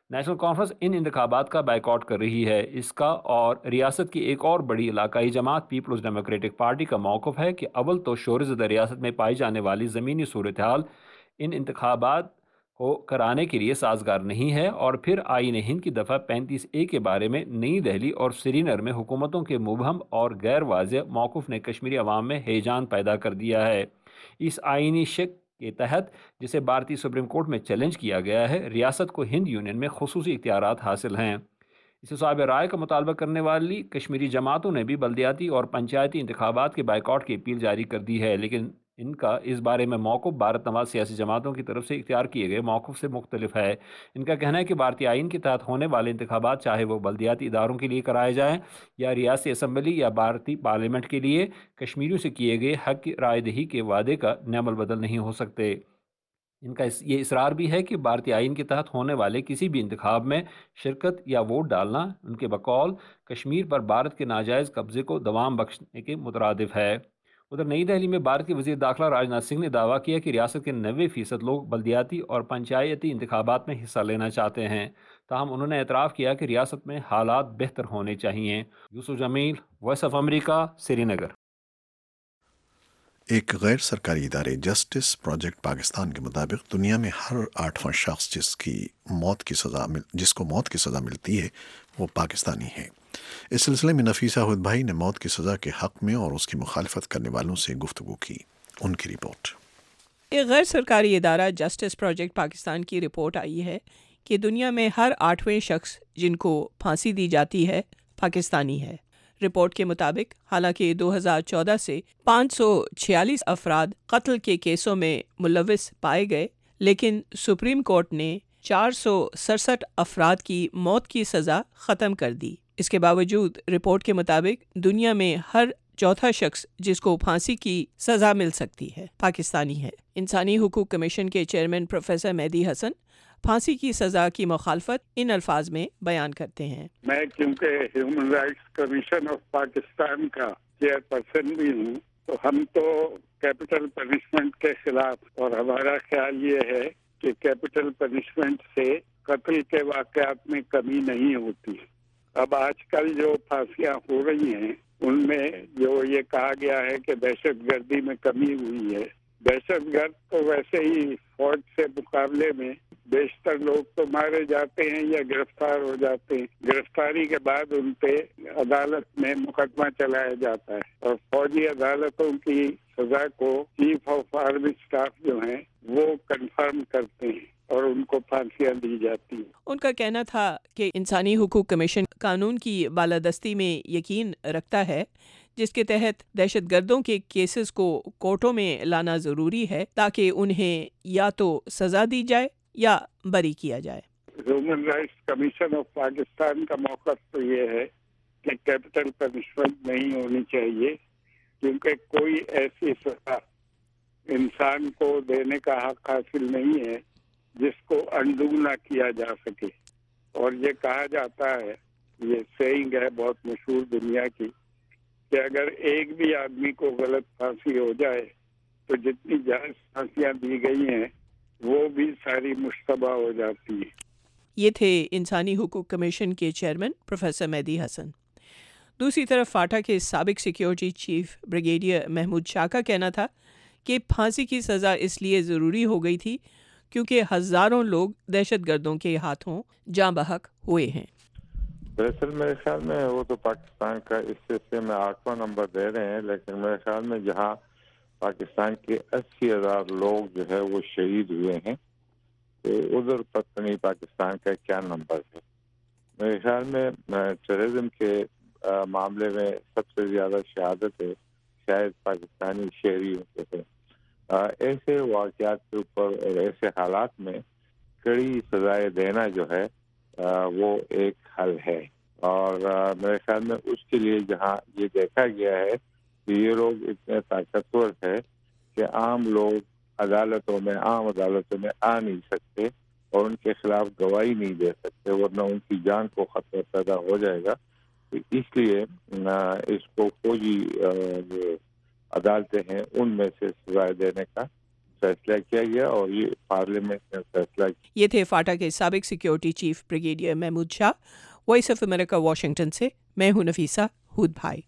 [SPEAKER 3] نیشنل کانفرنس ان انتخابات کا بائیکاٹ کر رہی ہے۔ اس کا اور ریاست کی ایک اور بڑی علاقائی جماعت پیپلز ڈیموکریٹک پارٹی کا موقف ہے کہ اول تو شور زدہ ریاست میں پائی جانے والی زمینی صورتحال ان انتخابات کو کرانے کے لیے سازگار نہیں ہے، اور پھر آئین ہند کی دفعہ 35A کے بارے میں نئی دہلی اور سری نگر میں حکومتوں کے مبہم اور غیر واضح موقف نے کشمیری عوام میں ہیجان پیدا کر دیا ہے۔ اس آئینی شک کے تحت جسے بھارتی سپریم کورٹ میں چیلنج کیا گیا ہے، ریاست کو ہند یونین میں خصوصی اختیارات حاصل ہیں۔ اس صاحب رائے کا مطالبہ کرنے والی کشمیری جماعتوں نے بھی بلدیاتی اور پنچایتی انتخابات کے بائیکاٹ کی اپیل جاری کر دی ہے، لیکن ان کا اس بارے میں موقف بھارت نواز سیاسی جماعتوں کی طرف سے اختیار کیے گئے موقف سے مختلف ہے۔ ان کا کہنا ہے کہ بھارتی آئین کے تحت ہونے والے انتخابات چاہے وہ بلدیاتی اداروں کے لیے کرائے جائیں یا ریاستی اسمبلی یا بھارتی پارلیمنٹ کے لیے، کشمیریوں سے کیے گئے حق کی رائے دہی کے وعدے کا نعمل بدل نہیں ہو سکتے۔ ان کا یہ اصرار بھی ہے کہ بھارتی آئین کے تحت ہونے والے کسی بھی انتخاب میں شرکت یا ووٹ ڈالنا ان کے بقول کشمیر پر بھارت کے ناجائز قبضے کو دوام بخشنے کے مترادف ہے۔ ادھر نئی دہلی میں بھارت کے وزیر داخلہ راجناتھ سنگھ نے دعویٰ کیا کہ ریاست کے 90% لوگ بلدیاتی اور پنچایتی انتخابات میں حصہ لینا چاہتے ہیں، تاہم انہوں نے اعتراف کیا کہ ریاست میں حالات بہتر ہونے چاہیے۔ Yusuf Jamil, Voice of America, Srinagar.
[SPEAKER 1] ایک غیر سرکاری ادارے جسٹس پروجیکٹ پاکستان کے مطابق دنیا میں ہر 8واں شخص جس کو موت کی سزا ملتی ہے وہ پاکستانی ہے۔ اس سلسلے میں نفیسہ ہد بھائی نے موت کی سزا کے حق میں اور اس کی مخالفت کرنے والوں سے گفتگو کی۔ ان کی رپورٹ۔
[SPEAKER 5] ایک غیر سرکاری ادارہ جسٹس پروجیکٹ پاکستان کی رپورٹ آئی ہے کہ دنیا میں ہر 8واں شخص جن کو پھانسی دی جاتی ہے پاکستانی ہے۔ رپورٹ کے مطابق حالانکہ 2014 سے 546 افراد قتل کے کیسوں میں ملوث پائے گئے، لیکن سپریم کورٹ نے 467 افراد کی موت کی سزا ختم کر دی۔ اس کے باوجود رپورٹ کے مطابق دنیا میں ہر چوتھا شخص جس کو پھانسی کی سزا مل سکتی ہے پاکستانی ہے۔ انسانی حقوق کمیشن کے چیئرمین پروفیسر مہدی حسن پھانسی کی سزا کی مخالفت ان الفاظ میں بیان کرتے ہیں۔
[SPEAKER 6] میں کیونکہ Human Rights Commission of Pakistan کا چیئر پرسن بھی ہوں، تو ہم تو کیپٹل پنشمنٹ کے خلاف، اور ہمارا خیال یہ ہے کہ کیپٹل پنشمنٹ سے قتل کے واقعات میں کمی نہیں ہوتی۔ اب آج کل جو پھانسیاں ہو رہی ہیں ان میں جو یہ کہا گیا ہے کہ دہشت گردی میں کمی ہوئی ہے، دہشت گرد تو ویسے ہی فوج سے مقابلے میں بیشتر لوگ تو مارے جاتے ہیں یا گرفتار ہو جاتے ہیں، گرفتاری کے بعد ان پہ عدالت میں مقدمہ چلایا جاتا ہے، اور فوجی عدالتوں کی سزا کو چیف آف آرمی اسٹاف جو ہیں وہ کنفرم کرتے ہیں اور ان کو پھانسیاں دی جاتی ہیں۔
[SPEAKER 5] ان کا کہنا تھا کہ انسانی حقوق کمیشن قانون کی بالادستی میں یقین رکھتا ہے، جس کے تحت دہشت گردوں کے کیسز کو کورٹوں میں لانا ضروری ہے تاکہ انہیں یا تو سزا دی جائے یا بری کیا جائے۔
[SPEAKER 6] Human Rights Commission of Pakistan کا موقف تو یہ ہے کہ کیپٹل پنشمنٹ نہیں ہونی چاہیے، کیونکہ کوئی ایسی سزا انسان کو دینے کا حق حاصل نہیں ہے جس کو انڈو نہ کیا جا سکے۔ اور یہ کہا جاتا ہے، یہ سیئنگ ہے بہت مشہور دنیا کی، کہ اگر ایک بھی آدمی کو غلط پھانسی ہو جائے تو جتنی جائز پھانسیاں دی گئی ہیں وہ بھی ساری مشتبہ ہو جاتی ہیں۔
[SPEAKER 5] یہ تھے انسانی حقوق کمیشن کے چیئرمین پروفیسر مہدی حسن۔ دوسری طرف فاٹا کے سابق security chief brigadier Mahmood Shah کا کہنا تھا کہ پھانسی کی سزا اس لیے ضروری ہو گئی تھی کیونکہ ہزاروں لوگ دہشت گردوں کے ہاتھوں جاں بحق ہوئے ہیں۔
[SPEAKER 7] دراصل میرے خیال میں وہ تو پاکستان کا اس سلسلے میں 8واں نمبر دے رہے ہیں، لیکن میرے خیال میں جہاں پاکستان کے 80,000 لوگ جو ہے وہ شہید ہوئے ہیں، تو ادھر پتہ نہیں پاکستان کا کیا نمبر ہے۔ میرے خیال میں ٹیررزم کے معاملے میں سب سے زیادہ شہادت ہے شاید پاکستانی شہریوں سے ہے۔ ایسے واقعات کے اوپر اور ایسے حالات میں کڑی سزائیں دینا جو ہے وہ ایک حل ہے، اور میرے خیال میں اس کے لیے جہاں یہ دیکھا گیا ہے کہ یہ لوگ اتنے طاقتور ہے کہ عام لوگ عام عدالتوں میں آ نہیں سکتے اور ان کے خلاف گواہی نہیں دے سکتے، ورنہ ان کی جان کو خطرہ پیدا ہو جائے گا۔ تو اس لیے اس کو فوجی جو عدالتیں ہیں ان میں سے سزائے دینے کا फैसला किया गया और ये पार्लियामेंट में फैसला किया।
[SPEAKER 5] ये थे फाटा के साबिक security chief brigadier Mahmood Shah. Voice of America Washington से मैं हूं नफीसा हुद भाई।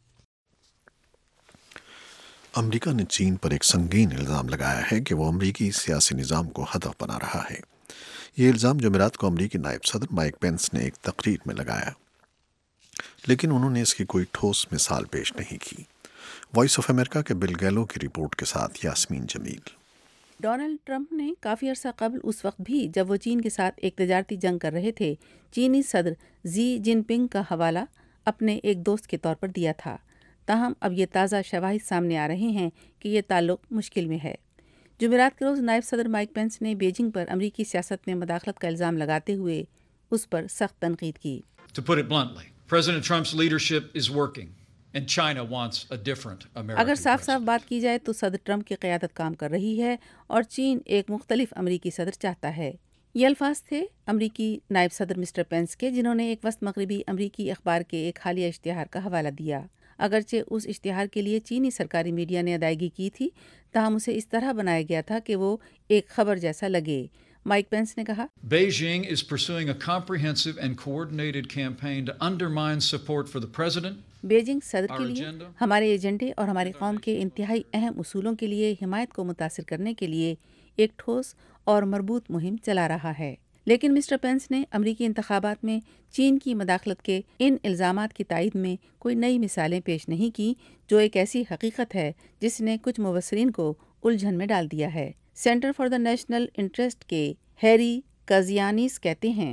[SPEAKER 1] अमेरिका ने चीन पर एक संगीन इल्ज़ाम लगाया है कि वो अमेरिकी सियासी निज़ाम को हदफ बना रहा है। ये इल्ज़ाम जुमेरात को अमेरिकी नायब सदर माइक पेंस ने एक तकरीर में लगाया, लेकिन उन्होंने इसकी कोई ठोस मिसाल पेश नहीं की। वॉइस ऑफ अमेरिका के बिल गैलो की रिपोर्ट के साथ यास्मीन जमील।
[SPEAKER 18] डोनाल्ड ट्रंप ने काफ़ी अरसा कबल, उस वक्त भी जब वो चीन के साथ एक तजारती जंग कर रहे थे, चीनी सदर जी जिनपिंग का हवाला अपने एक दोस्त के तौर पर दिया था। ताहम अब ये ताज़ा शवाहिद सामने आ रहे हैं कि ये ताल्लुक़ मुश्किल में है। जुमेरात के रोज़ नायब सदर माइक पेंस ने बीजिंग पर अमरीकी सियासत में मदाखलत का इल्ज़ाम लगाते हुए उस पर सख्त तनकीद की।
[SPEAKER 8] To put it bluntly, President Trump's leadership is working. And China wants a different American
[SPEAKER 18] अगर साफ साफ बात की जाए तो सदर ट्रंप की क़यादत काम कर रही है और चीन एक मुख्तलिफ अमरीकी सदर चाहता है। ये अल्फाज थे अमरीकी नायब सदर मिस्टर पेंस के, जिन्होंने एक वस्त मगरबी अमरीकी अखबार के एक हालिया इश्तिहार का हवाला दिया। अगरचे उस इश्तिहार के लिए चीनी सरकारी मीडिया ने अदायगी की थी, ताहम उसे इस तरह बनाया गया था कि वो एक खबर जैसा लगे। माइक पेंस ने कहा,
[SPEAKER 8] Beijing is pursuing a comprehensive and coordinated campaign to undermine support for the president.
[SPEAKER 18] Beijing सदर के लिए, हमारे एजेंडे और हमारी कौम के इंतहाई अहम उसूलों के लिए हिमायत को मुतासिर करने के लिए एक ठोस और मरबूत मुहिम चला रहा है। लेकिन मिस्टर पेंस ने अमरीकी इंतखाबात में चीन की मदाखलत के इन इल्ज़ामात की तायद में कोई नई मिसालें पेश नहीं की, जो एक ऐसी हकीकत है जिसने कुछ मुबस्सरीन को उलझन में डाल दिया है। Center for the National Interest के हैरी काजियानीस कहते हैं,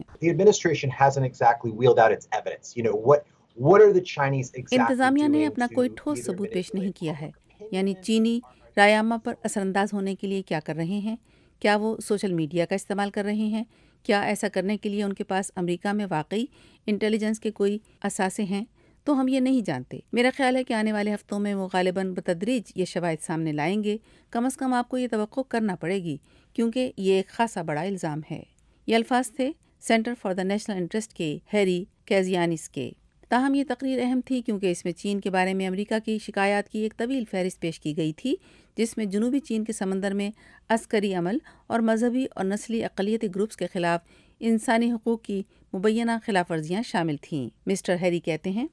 [SPEAKER 18] इंतजामिया ने अपना कोई ठोस सबूत पेश नहीं किया है, यानी चीनी रायामा पर असरअंदाज होने के लिए क्या कर रहे हैं। क्या वो सोशल मीडिया का इस्तेमाल कर रहे हैं? क्या ऐसा करने के लिए उनके पास अमेरिका में वाकई इंटेलिजेंस के कोई असासे हैं? तो हम ये नहीं जानते। मेरा ख्याल है कि आने वाले हफ्तों में वो गालिबन बतदरीज ये शवाहिद सामने लाएंगे। कम अज़ कम आपको ये तवक्को करना पड़ेगी, क्योंकि ये एक खासा बड़ा इल्ज़ाम है। ये अल्फाज थे Center for the National Interest के हैरी काजियानीस के। ताहम ये तकरीर अहम थी क्योंकि इसमें चीन के बारे में अमेरिका की शिकायत की एक तवील फहरिस्त पेश की गई थी, जिसमें जनूबी चीन के समंदर में अस्करी अमल और मजहबी और नस्ली अक़लियती ग्रुप्स के खिलाफ इंसानी हुकूक की मुबैना खिलाफ वर्जियाँ शामिल थीं। मिस्टर हैरी कहते हैं,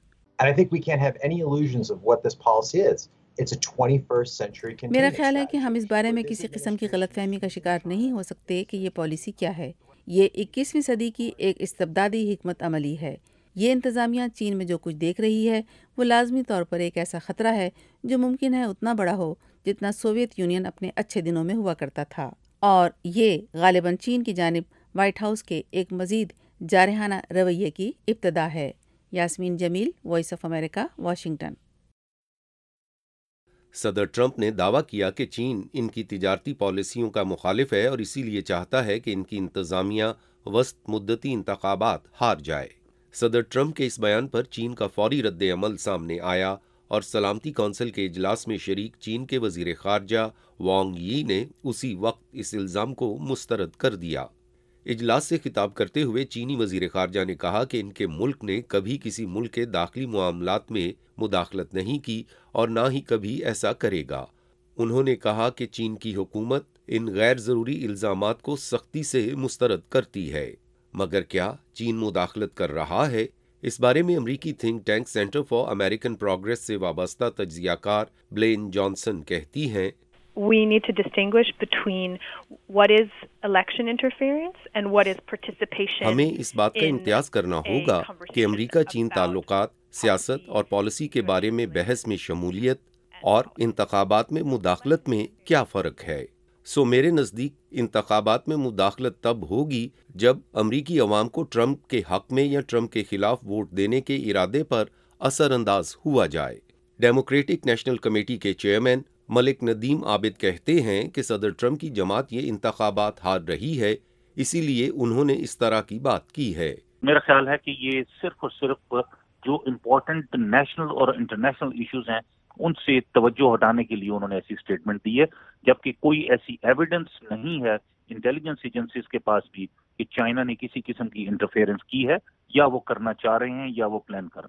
[SPEAKER 18] मेरा ख्याल है कि हम इस बारे में किसी किस्म की गलतफहमी का शिकार नहीं हो सकते कि ये पॉलिसी क्या है। ये 21वीं सदी की एक इस्तबदादी हिकमत अमली है। ये इंतज़ामिया चीन में जो कुछ देख रही है वो लाजमी तौर पर एक ऐसा ख़तरा है जो मुमकिन है उतना बड़ा हो जितना सोवियत यूनियन अपने अच्छे दिनों में हुआ करता था, और ये गालिबन चीन की जानिब वाइट हाउस के एक मज़ीद जारहाना रवैये की इब्तदा है। Yasmeen Jamil, Voice of America, Washington.
[SPEAKER 9] सदर ट्रंप ने दावा किया कि चीन इनकी तिजारती पॉलिसियों का मुखालिफ है और इसीलिए चाहता है कि इनकी इंतज़ामिया वस्त मुद्दती इंतखाबात हार जाए। सदर ट्रंप के इस बयान पर चीन का फौरी रद्द अमल सामने आया और सलामती कौंसिल के इजलास में शरीक चीन के वजीर खारजा वांग यी ने उसी वक्त इस इल्ज़ाम को मुस्तरद कर दिया। इजलास से खिताब करते हुए चीनी वजीर खारजा ने कहा कि इनके मुल्क ने कभी किसी मुल्क के दाखिली मामलात में मुदाखलत नहीं की और ना ही कभी ऐसा करेगा। उन्होंने कहा कि चीन की हुकूमत इन गैर ज़रूरी इल्ज़ामात को सख्ती से मुस्तरद करती है। मगर क्या चीन मुदाखलत कर रहा है? इस बारे में अमरीकी think tank Center for American Progress से वाबस्ता तज्ज़ियाकार ब्लेन जॉनसन कहती हैं,
[SPEAKER 10] We need to distinguish between what is election interference and what is participation.
[SPEAKER 9] हमें इस बात का इम्तियाज करना होगा कि अमरीका चीन ताल्लुकात, सियासत और पॉलिसी के बारे में बहस में शमूलियत और इंतखाबात में मुदाखलत में क्या फ़र्क है। मेरे नज़दीक इंतखाबात में मुदाखलत तब होगी जब अमरीकी अवाम को ट्रंप के हक में या ट्रंप के खिलाफ वोट देने के इरादे पर असरअंदाज हुआ जाए। डेमोक्रेटिक नेशनल कमेटी के चेयरमैन मलिक नदीम आबिद कहते हैं कि सदर ट्रंप की जमात ये इंतखाबात हार रही है, इसीलिए उन्होंने इस तरह की बात की है।
[SPEAKER 12] मेरा ख्याल है कि ये सिर्फ और सिर्फ जो इम्पोर्टेंट नेशनल और इंटरनेशनल इश्यूज हैं उनसे तवज्जो हटाने के लिए उन्होंने ऐसी स्टेटमेंट दी है, जबकि कोई ऐसी एविडेंस नहीं है इंटेलिजेंस एजेंसीज के पास भी कि चाइना ने किसी किस्म की इंटरफेरेंस की है या वो करना चाह रहे हैं या वो प्लान कर रहे हैं।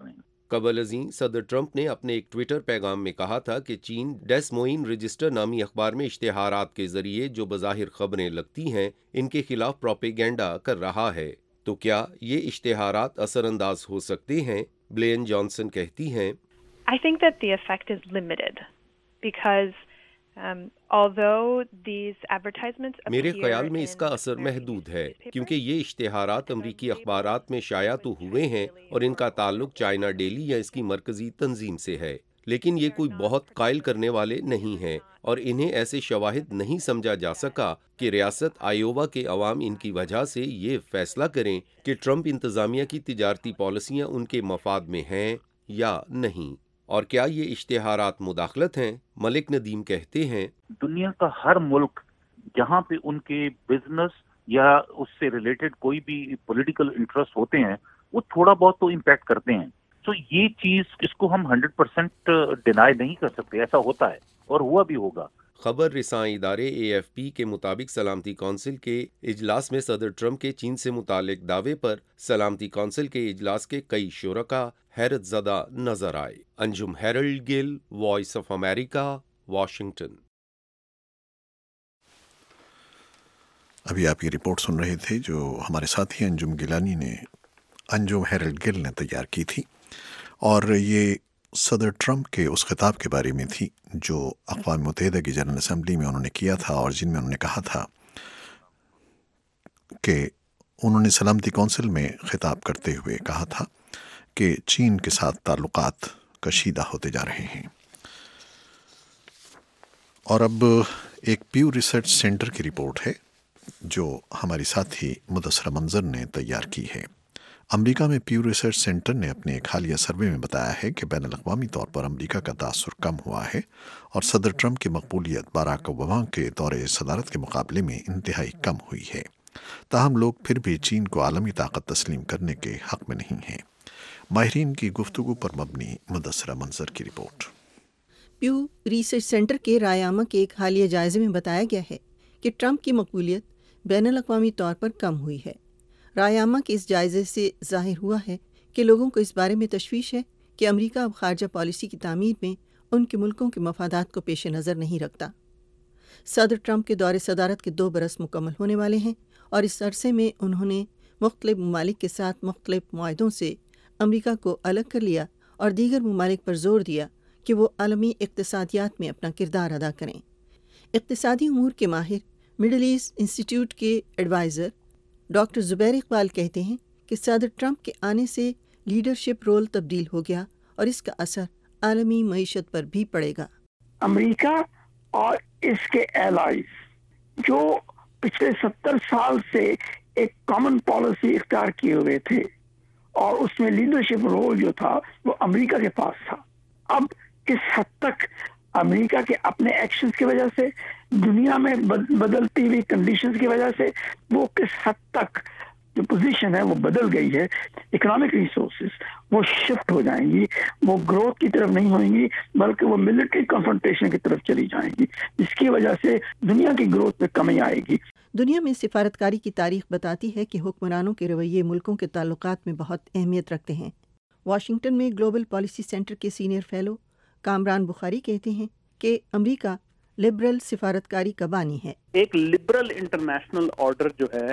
[SPEAKER 9] قبل ازیں صدر ٹرمپ نے اپنے ایک ٹویٹر پیغام میں کہا تھا کہ چین ڈیس موئن رجسٹر نامی اخبار میں اشتہارات کے ذریعے جو بظاہر خبریں لگتی ہیں ان کے خلاف پروپیگنڈا کر رہا ہے. تو کیا یہ اشتہارات اثر انداز ہو سکتے ہیں؟ بلین جانسن کہتی ہیں
[SPEAKER 10] I think that the effect is limited because although these advertisements
[SPEAKER 9] میرے
[SPEAKER 10] appear
[SPEAKER 9] خیال میں اس
[SPEAKER 10] in
[SPEAKER 9] کا اثر محدود ہے کیونکہ یہ اشتہارات امریکی اخبارات میں شائع تو ہوئے ہیں اور ان کا تعلق چائنا ڈیلی یا اس کی مرکزی تنظیم سے ہے، لیکن یہ کوئی بہت قائل کرنے والے نہیں ہیں اور انہیں ایسے شواہد نہیں سمجھا جا سکا کہ ریاست آئیووا کے عوام ان کی وجہ سے یہ فیصلہ کریں کہ ٹرمپ انتظامیہ کی تجارتی پالیسیاں ان کے مفاد میں ہیں یا نہیں. اور کیا یہ اشتہارات مداخلت ہیں؟ ملک ندیم کہتے ہیں
[SPEAKER 12] دنیا کا ہر ملک جہاں پہ ان کے بزنس یا اس سے ریلیٹڈ کوئی بھی پولیٹیکل انٹرسٹ ہوتے ہیں وہ تھوڑا بہت تو امپیکٹ کرتے ہیں. تو یہ چیز اس کو ہم 100% ڈینائی نہیں کر سکتے، ایسا ہوتا ہے اور ہوا بھی ہوگا.
[SPEAKER 9] خبر رساں ادارے AFP کے مطابق سلامتی کونسل کے اجلاس میں صدر ٹرمپ کے چین سے متعلق دعوے پر سلامتی کونسل کے اجلاس کے کئی شرکاء حیرت زدہ نظر آئے. Anjum Harold Gill, Voice of America, Washington.
[SPEAKER 1] ابھی آپ یہ رپورٹ سن رہے تھے جو ہمارے ساتھی انجم ہیرلڈ گل نے تیار کی تھی، اور یہ صدر ٹرمپ کے اس خطاب کے بارے میں تھی جو اقوام متحدہ کی جنرل اسمبلی میں انہوں نے کیا تھا، اور جن میں انہوں نے کہا تھا کہ انہوں نے سلامتی کونسل میں خطاب کرتے ہوئے کہا تھا کہ چین کے ساتھ تعلقات کشیدہ ہوتے جا رہے ہیں. اور اب ایک پیو ریسرچ سینٹر کی رپورٹ ہے جو ہماری ساتھی مدثرہ منظر نے تیار کی ہے. امریکہ میں پیو ریسرچ سینٹر نے اپنے ایک حالیہ سروے میں بتایا ہے کہ بین الاقوامی طور پر امریکہ کا تاثر کم ہوا ہے اور صدر ٹرمپ کی مقبولیت باراک اوباما کے دور صدارت کے مقابلے میں انتہائی کم ہوئی ہے. تاہم لوگ پھر بھی چین کو عالمی طاقت تسلیم کرنے کے حق میں نہیں ہیں. ماہرین کی گفتگو پر مبنی مدثرہ منظر کی رپورٹ.
[SPEAKER 5] پیو ریسرچ سینٹر کے رائے عامہ کے ایک حالیہ جائزے میں بتایا گیا ہے کہ ٹرمپ کی مقبولیت بین الاقوامی طور پر کم ہوئی ہے. رائے عامہ کے اس جائزے سے ظاہر ہوا ہے کہ لوگوں کو اس بارے میں تشویش ہے کہ امریکہ اب خارجہ پالیسی کی تعمیر میں ان کے ملکوں کے مفادات کو پیش نظر نہیں رکھتا. صدر ٹرمپ کے دور صدارت کے 2 برس مکمل ہونے والے ہیں اور اس عرصے میں انہوں نے مختلف ممالک کے ساتھ مختلف معاہدوں سے امریکہ کو الگ کر لیا اور دیگر ممالک پر زور دیا کہ وہ عالمی اقتصادیات میں اپنا کردار ادا کریں. اقتصادی امور کے ماہر مڈل ایسٹ انسٹیٹیوٹ کے ایڈوائزر ڈاکٹر زبیر اقبال کہتے ہیں کہ صدر ٹرمپ کے آنے سے لیڈرشپ رول تبدیل ہو گیا اور اس کا اثر عالمی معیشت پر بھی پڑے گا.
[SPEAKER 13] امریکہ اور اس کے ایلائز جو پچھلے 70 سال سے ایک کامن پالیسی اختیار کیے ہوئے تھے اور اس میں لیڈرشپ رول جو تھا وہ امریکہ کے پاس تھا، اب کس حد تک امریکہ کے اپنے ایکشنز کی وجہ سے، دنیا میں بدلتی ہوئی کنڈیشنز کی وجہ سے وہ کس حد تک جو پوزیشن ہے وہ بدل گئی ہے. اکنامک ریسورسز وہ شفٹ ہو جائیں گی، وہ گروتھ کی طرف نہیں ہوئیں گی بلکہ وہ ملٹری کنفرنٹیشن کی طرف چلی جائیں گی، جس کی وجہ سے دنیا کی گروتھ میں کمی آئے گی.
[SPEAKER 5] دنیا میں سفارتکاری کی تاریخ بتاتی ہے کہ حکمرانوں کے رویے ملکوں کے تعلقات میں بہت اہمیت رکھتے ہیں. واشنگٹن میں گلوبل پالیسی سینٹر کے سینئر فیلو کامران بخاری کہتے ہیں کہ امریکہ لبرل سفارتکاری کا بانی ہے.
[SPEAKER 14] ایک لبرل انٹرنیشنل آرڈر جو ہے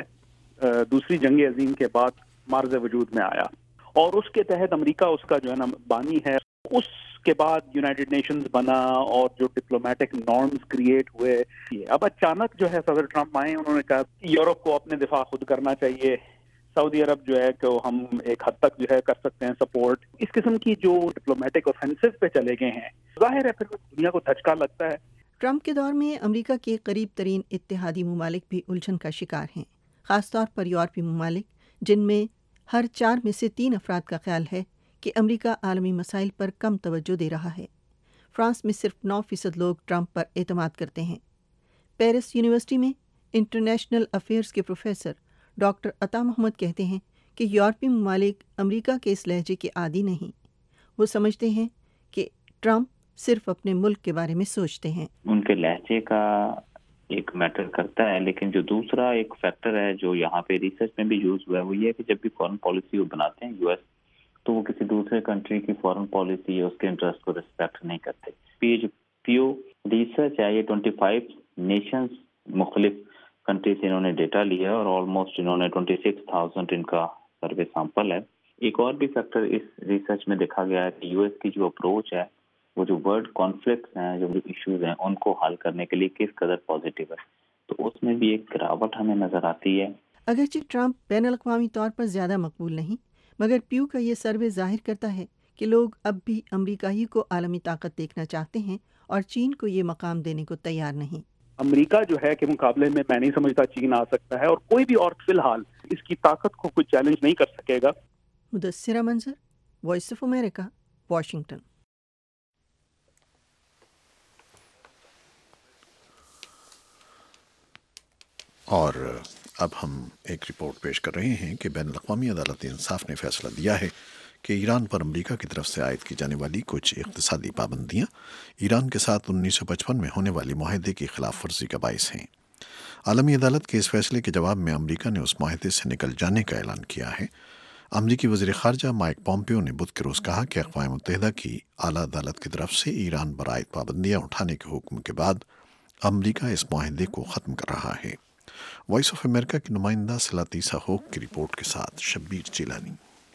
[SPEAKER 14] دوسری جنگ عظیم کے بعد مارز وجود میں آیا اور اس کے تحت امریکہ اس کا جو ہے نا بانی ہے. اس کے بعد یونائٹڈ نیشنز بنا اور جو ڈپلومیٹک نارمز کریٹ ہوئے. اب اچانک جو ہے صدر ٹرمپ آئے، انہوں نے کہا یورپ کو اپنے دفاع خود کرنا چاہیے، سعودی عرب جو ہے کہ ہم ایک حد تک جو ہے کر سکتے ہیں سپورٹ. اس قسم کی جو ڈپلومیٹک آفینسو پہ چلے گئے ہیں، ظاہر ہے پھر دنیا کو دھچکا لگتا ہے.
[SPEAKER 5] ٹرمپ کے دور میں امریکہ کے قریب ترین اتحادی ممالک بھی الجھن کا شکار ہیں، خاص طور پر یورپی ممالک، جن میں ہر 4 میں سے 3 افراد کا خیال ہے کہ امریکہ عالمی مسائل پر کم توجہ دے رہا ہے. فرانس میں صرف 9% لوگ ٹرمپ پر اعتماد کرتے ہیں. پیرس یونیورسٹی میں انٹرنیشنل افیئرز کے پروفیسر ڈاکٹر عطا محمد کہتے ہیں کہ یورپی ممالک امریکہ کے اس لہجے کے عادی نہیں. وہ سمجھتے ہیں کہ ٹرمپ صرف اپنے ملک کے بارے میں سوچتے ہیں.
[SPEAKER 15] ان کے لہجے کا ایک میٹر کرتا ہے، لیکن جو دوسرا ایک فیکٹر ہے جو یہاں پہ ریسرچ میں بھی یوز ہوا ہے وہ یہ ہے کہ جب بھی فارن پالیسی وہ بناتے ہیں یو ایس، تو وہ کسی دوسرے کنٹری کی فارن پالیسی یا اس کے انٹرسٹ کو رسپیکٹ نہیں کرتے. یہ جو پیو ریسرچ ہے یہ 25 نیشنز مختلف کنٹری سے انہوں نے ڈیٹا لیا ہے اور آلموسٹ انہوں نے 26,000 ان کا سروے سیمپل ہے. ایک اور بھی فیکٹر اس ریسرچ میں دیکھا گیا ہے کہ یو ایس کی جو اپروچ ہے وہ جو ورلڈ کانفلکٹس ہیں جو ایشوز ہیں ان کو حل کرنے کے لیے کس قدر پازیٹیو ہے، تو اس میں بھی ایک گراوٹ ہمیں نظر آتی ہے.
[SPEAKER 11] اگرچہ ٹرمپ بین الاقوامی طور پر زیادہ مقبول نہیں، مگر پیو کا یہ سروے ظاہر کرتا ہے کہ لوگ اب بھی امریکائی کو عالمی طاقت دیکھنا چاہتے ہیں اور چین کو یہ مقام دینے کو تیار نہیں.
[SPEAKER 14] امریکہ جو ہے کہ مقابلے میں نہیں سمجھتا چین آ سکتا ہے، اور کوئی بھی اور فی الحال اس کی طاقت کو کوئی چیلنج نہیں کر سکے گا.
[SPEAKER 11] مدثرہ منظر، وائس آف امریکہ، واشنگٹن.
[SPEAKER 1] اور اب ہم ایک رپورٹ پیش کر رہے ہیں کہ بین الاقوامی عدالت انصاف نے فیصلہ دیا ہے کہ ایران پر امریکہ کی طرف سے عائد کی جانے والی کچھ اقتصادی پابندیاں ایران کے ساتھ 1955 میں ہونے والی معاہدے کی خلاف ورزی کا باعث ہیں. عالمی عدالت کے اس فیصلے کے جواب میں امریکہ نے اس معاہدے سے نکل جانے کا اعلان کیا ہے. امریکی وزیر خارجہ مائک پومپیو نے بدھ کے روز کہا کہ اقوام متحدہ کی اعلیٰ عدالت کی طرف سے ایران پر عائد پابندیاں اٹھانے کے حکم کے بعد امریکہ اس معاہدے کو ختم کر رہا ہے. وائس آف امریکہ کی نمائندہ سلاتیسا ہوک کی رپورٹ کے ساتھ شبیر جیلانی.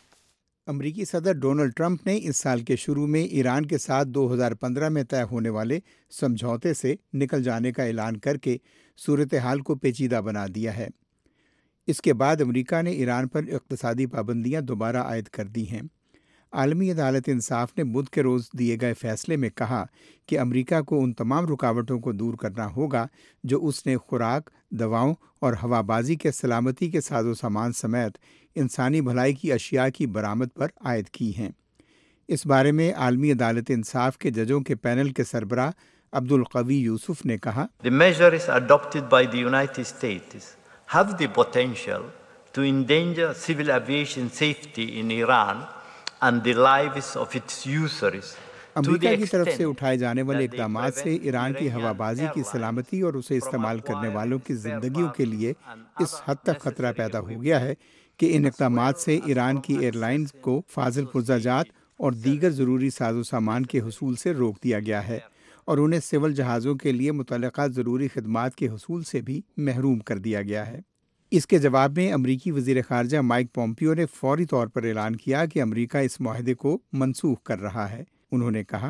[SPEAKER 16] امریکی صدر ڈونلڈ ٹرمپ نے اس سال کے شروع میں ایران کے ساتھ 2015 میں طے ہونے والے سمجھوتے سے نکل جانے کا اعلان کر کے صورتحال کو پیچیدہ بنا دیا ہے. اس کے بعد امریکہ نے ایران پر اقتصادی پابندیاں دوبارہ عائد کر دی ہیں. عالمی عدالت انصاف نے بدھ کے روز دیے گئے فیصلے میں کہا کہ امریکہ کو ان تمام رکاوٹوں کو دور کرنا ہوگا جو اس نے خوراک، دواؤں اور ہوا بازی کے سلامتی کے ساز و سامان سمیت انسانی بھلائی کی اشیاء کی برآمد پر عائد کی ہیں. اس بارے میں عالمی عدالت انصاف کے ججوں کے پینل کے سربراہ عبدالقوی یوسف نے کہا،
[SPEAKER 17] The measures adopted by the United States have the potential to endanger civil aviation safety in Iran and the lives of its users.
[SPEAKER 16] امریکہ کی طرف سے اٹھائے جانے والے اقدامات سے ایران کی ہوا بازی کی سلامتی اور اسے استعمال کرنے والوں کی زندگیوں کے لیے اس حد تک خطرہ پیدا ہو گیا ہے کہ ان اقدامات سے ایران کی ایئر لائنز کو فاضل پرزہ جات اور دیگر ضروری ساز و سامان کے حصول سے روک دیا گیا ہے اور انہیں سول جہازوں کے لیے متعلقہ ضروری خدمات کے حصول سے بھی محروم کر دیا گیا ہے. اس کے جواب میں امریکی وزیر خارجہ مائک پومپیو نے فوری طور پر اعلان کیا کہ امریکہ اس معاہدے کو منسوخ کر رہا ہے. انہوں نے کہا،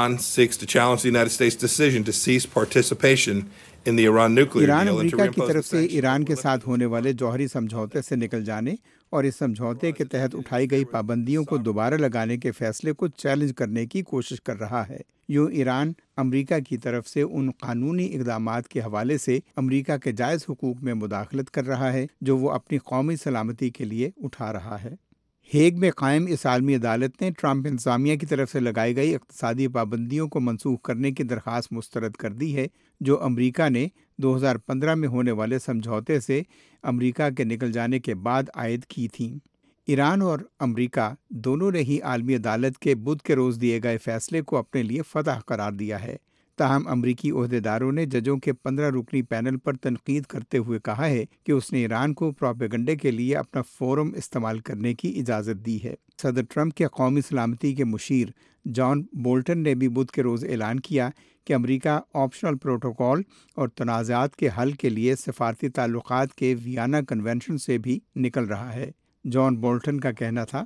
[SPEAKER 16] ایران امریکہ کی طرف سے ایران کے ساتھ ہونے والے جوہری سمجھوتے سے نکل جانے اور اس سمجھوتے کے تحت اٹھائی گئی پابندیوں کو دوبارہ لگانے کے فیصلے کو چیلنج کرنے کی کوشش کر رہا ہے. یوں ایران امریکہ کی طرف سے ان قانونی اقدامات کے حوالے سے امریکہ کے جائز حقوق میں مداخلت کر رہا ہے جو وہ اپنی قومی سلامتی کے لیے اٹھا رہا ہے. ہیگ میں قائم اس عالمی عدالت نے ٹرمپ انتظامیہ کی طرف سے لگائی گئی اقتصادی پابندیوں کو منسوخ کرنے کی درخواست مسترد کر دی ہے جو امریکہ نے 2015 میں ہونے والے سمجھوتے سے امریکہ کے نکل جانے کے بعد عائد کی تھیں. ایران اور امریکہ دونوں نے ہی عالمی عدالت کے بدھ کے روز دیے گئے فیصلے کو اپنے لیے فتح قرار دیا ہے. تاہم امریکی عہدیداروں نے ججوں کے 15 رکنی پینل پر تنقید کرتے ہوئے کہا ہے کہ اس نے ایران کو پروپیگنڈے کے لیے اپنا فورم استعمال کرنے کی اجازت دی ہے. صدر ٹرمپ کے قومی سلامتی کے مشیر جان بولٹن نے بھی بدھ کے روز اعلان کیا کہ امریکہ آپشنل پروٹوکول اور تنازعات کے حل کے لیے سفارتی تعلقات کے ویانا کنونشن سے بھی نکل رہا ہے. جان بولٹن کا کہنا تھا،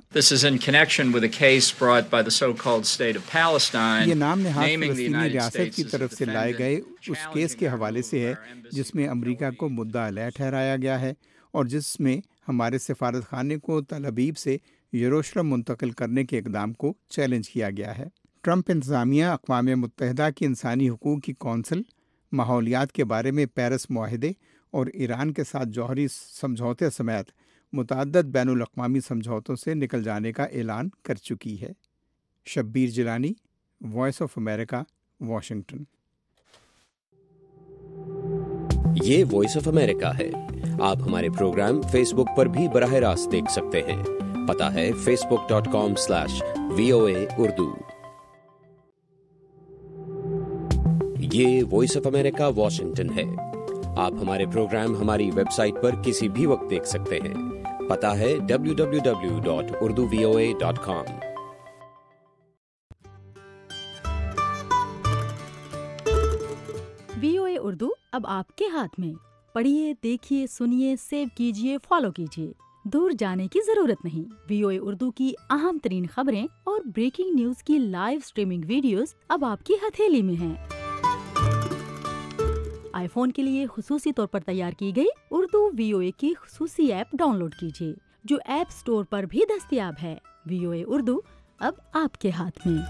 [SPEAKER 16] یہ نام نہاد فلسطینی ریاست کی طرف سے لائے گئے اس کیس کے حوالے سے ہے جس میں امریکہ کو مدعا علیہ ٹھہرایا گیا ہے اور جس میں ہمارے سفارت خانے کو تل ابیب سے یروشلم منتقل کرنے کے اقدام کو چیلنج کیا گیا ہے. ٹرمپ انتظامیہ اقوام متحدہ کی انسانی حقوق کی کونسل، ماحولیات کے بارے میں پیرس معاہدے اور ایران کے ساتھ جوہری سمجھوتے سمیت متعدد بین الاقوامی سمجھوتوں سے نکل جانے کا اعلان کر چکی ہے. Shabbir Jilani, Voice of America, Washington.
[SPEAKER 19] یہ وائس آف امریکہ ہے. آپ ہمارے پروگرام فیس بک پر بھی براہ راست دیکھ سکتے ہیں. پتہ ہے facebook.com/VOA اردو. یہ وائس آف امریکہ واشنگٹن ہے. آپ ہمارے پروگرام ہماری ویب سائٹ پر کسی بھی وقت دیکھ سکتے ہیں. पता है www.urduvoa.com।
[SPEAKER 20] VOA उर्दू अब आपके हाथ में। पढ़िए, देखिए, सुनिए, सेव कीजिए, फॉलो कीजिए। दूर जाने की जरूरत नहीं। VOA उर्दू की अहम तरीन खबरें और ब्रेकिंग न्यूज की लाइव स्ट्रीमिंग वीडियोस अब आपकी हथेली में हैं। आईफोन के लिए खुसूसी तौर पर तैयार की गई उर्दू VOA की खुसूसी ऐप डाउनलोड कीजिए, जो ऐप स्टोर पर भी दस्तयाब है। VOA उर्दू अब आपके हाथ में।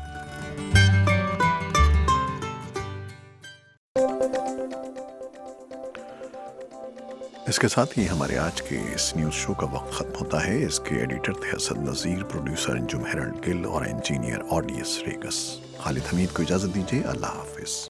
[SPEAKER 1] इसके साथ ही हमारे आज के इस न्यूज़ शो का वक्त खत्म होता है। इसके एडिटर थे हसन नज़ीर, प्रोड्यूसर अंजुम हेरल्ड गिल और engineer Odius Regus. Khalid Hameed को इजाज़त दीजिए। अल्लाह हाफिज़।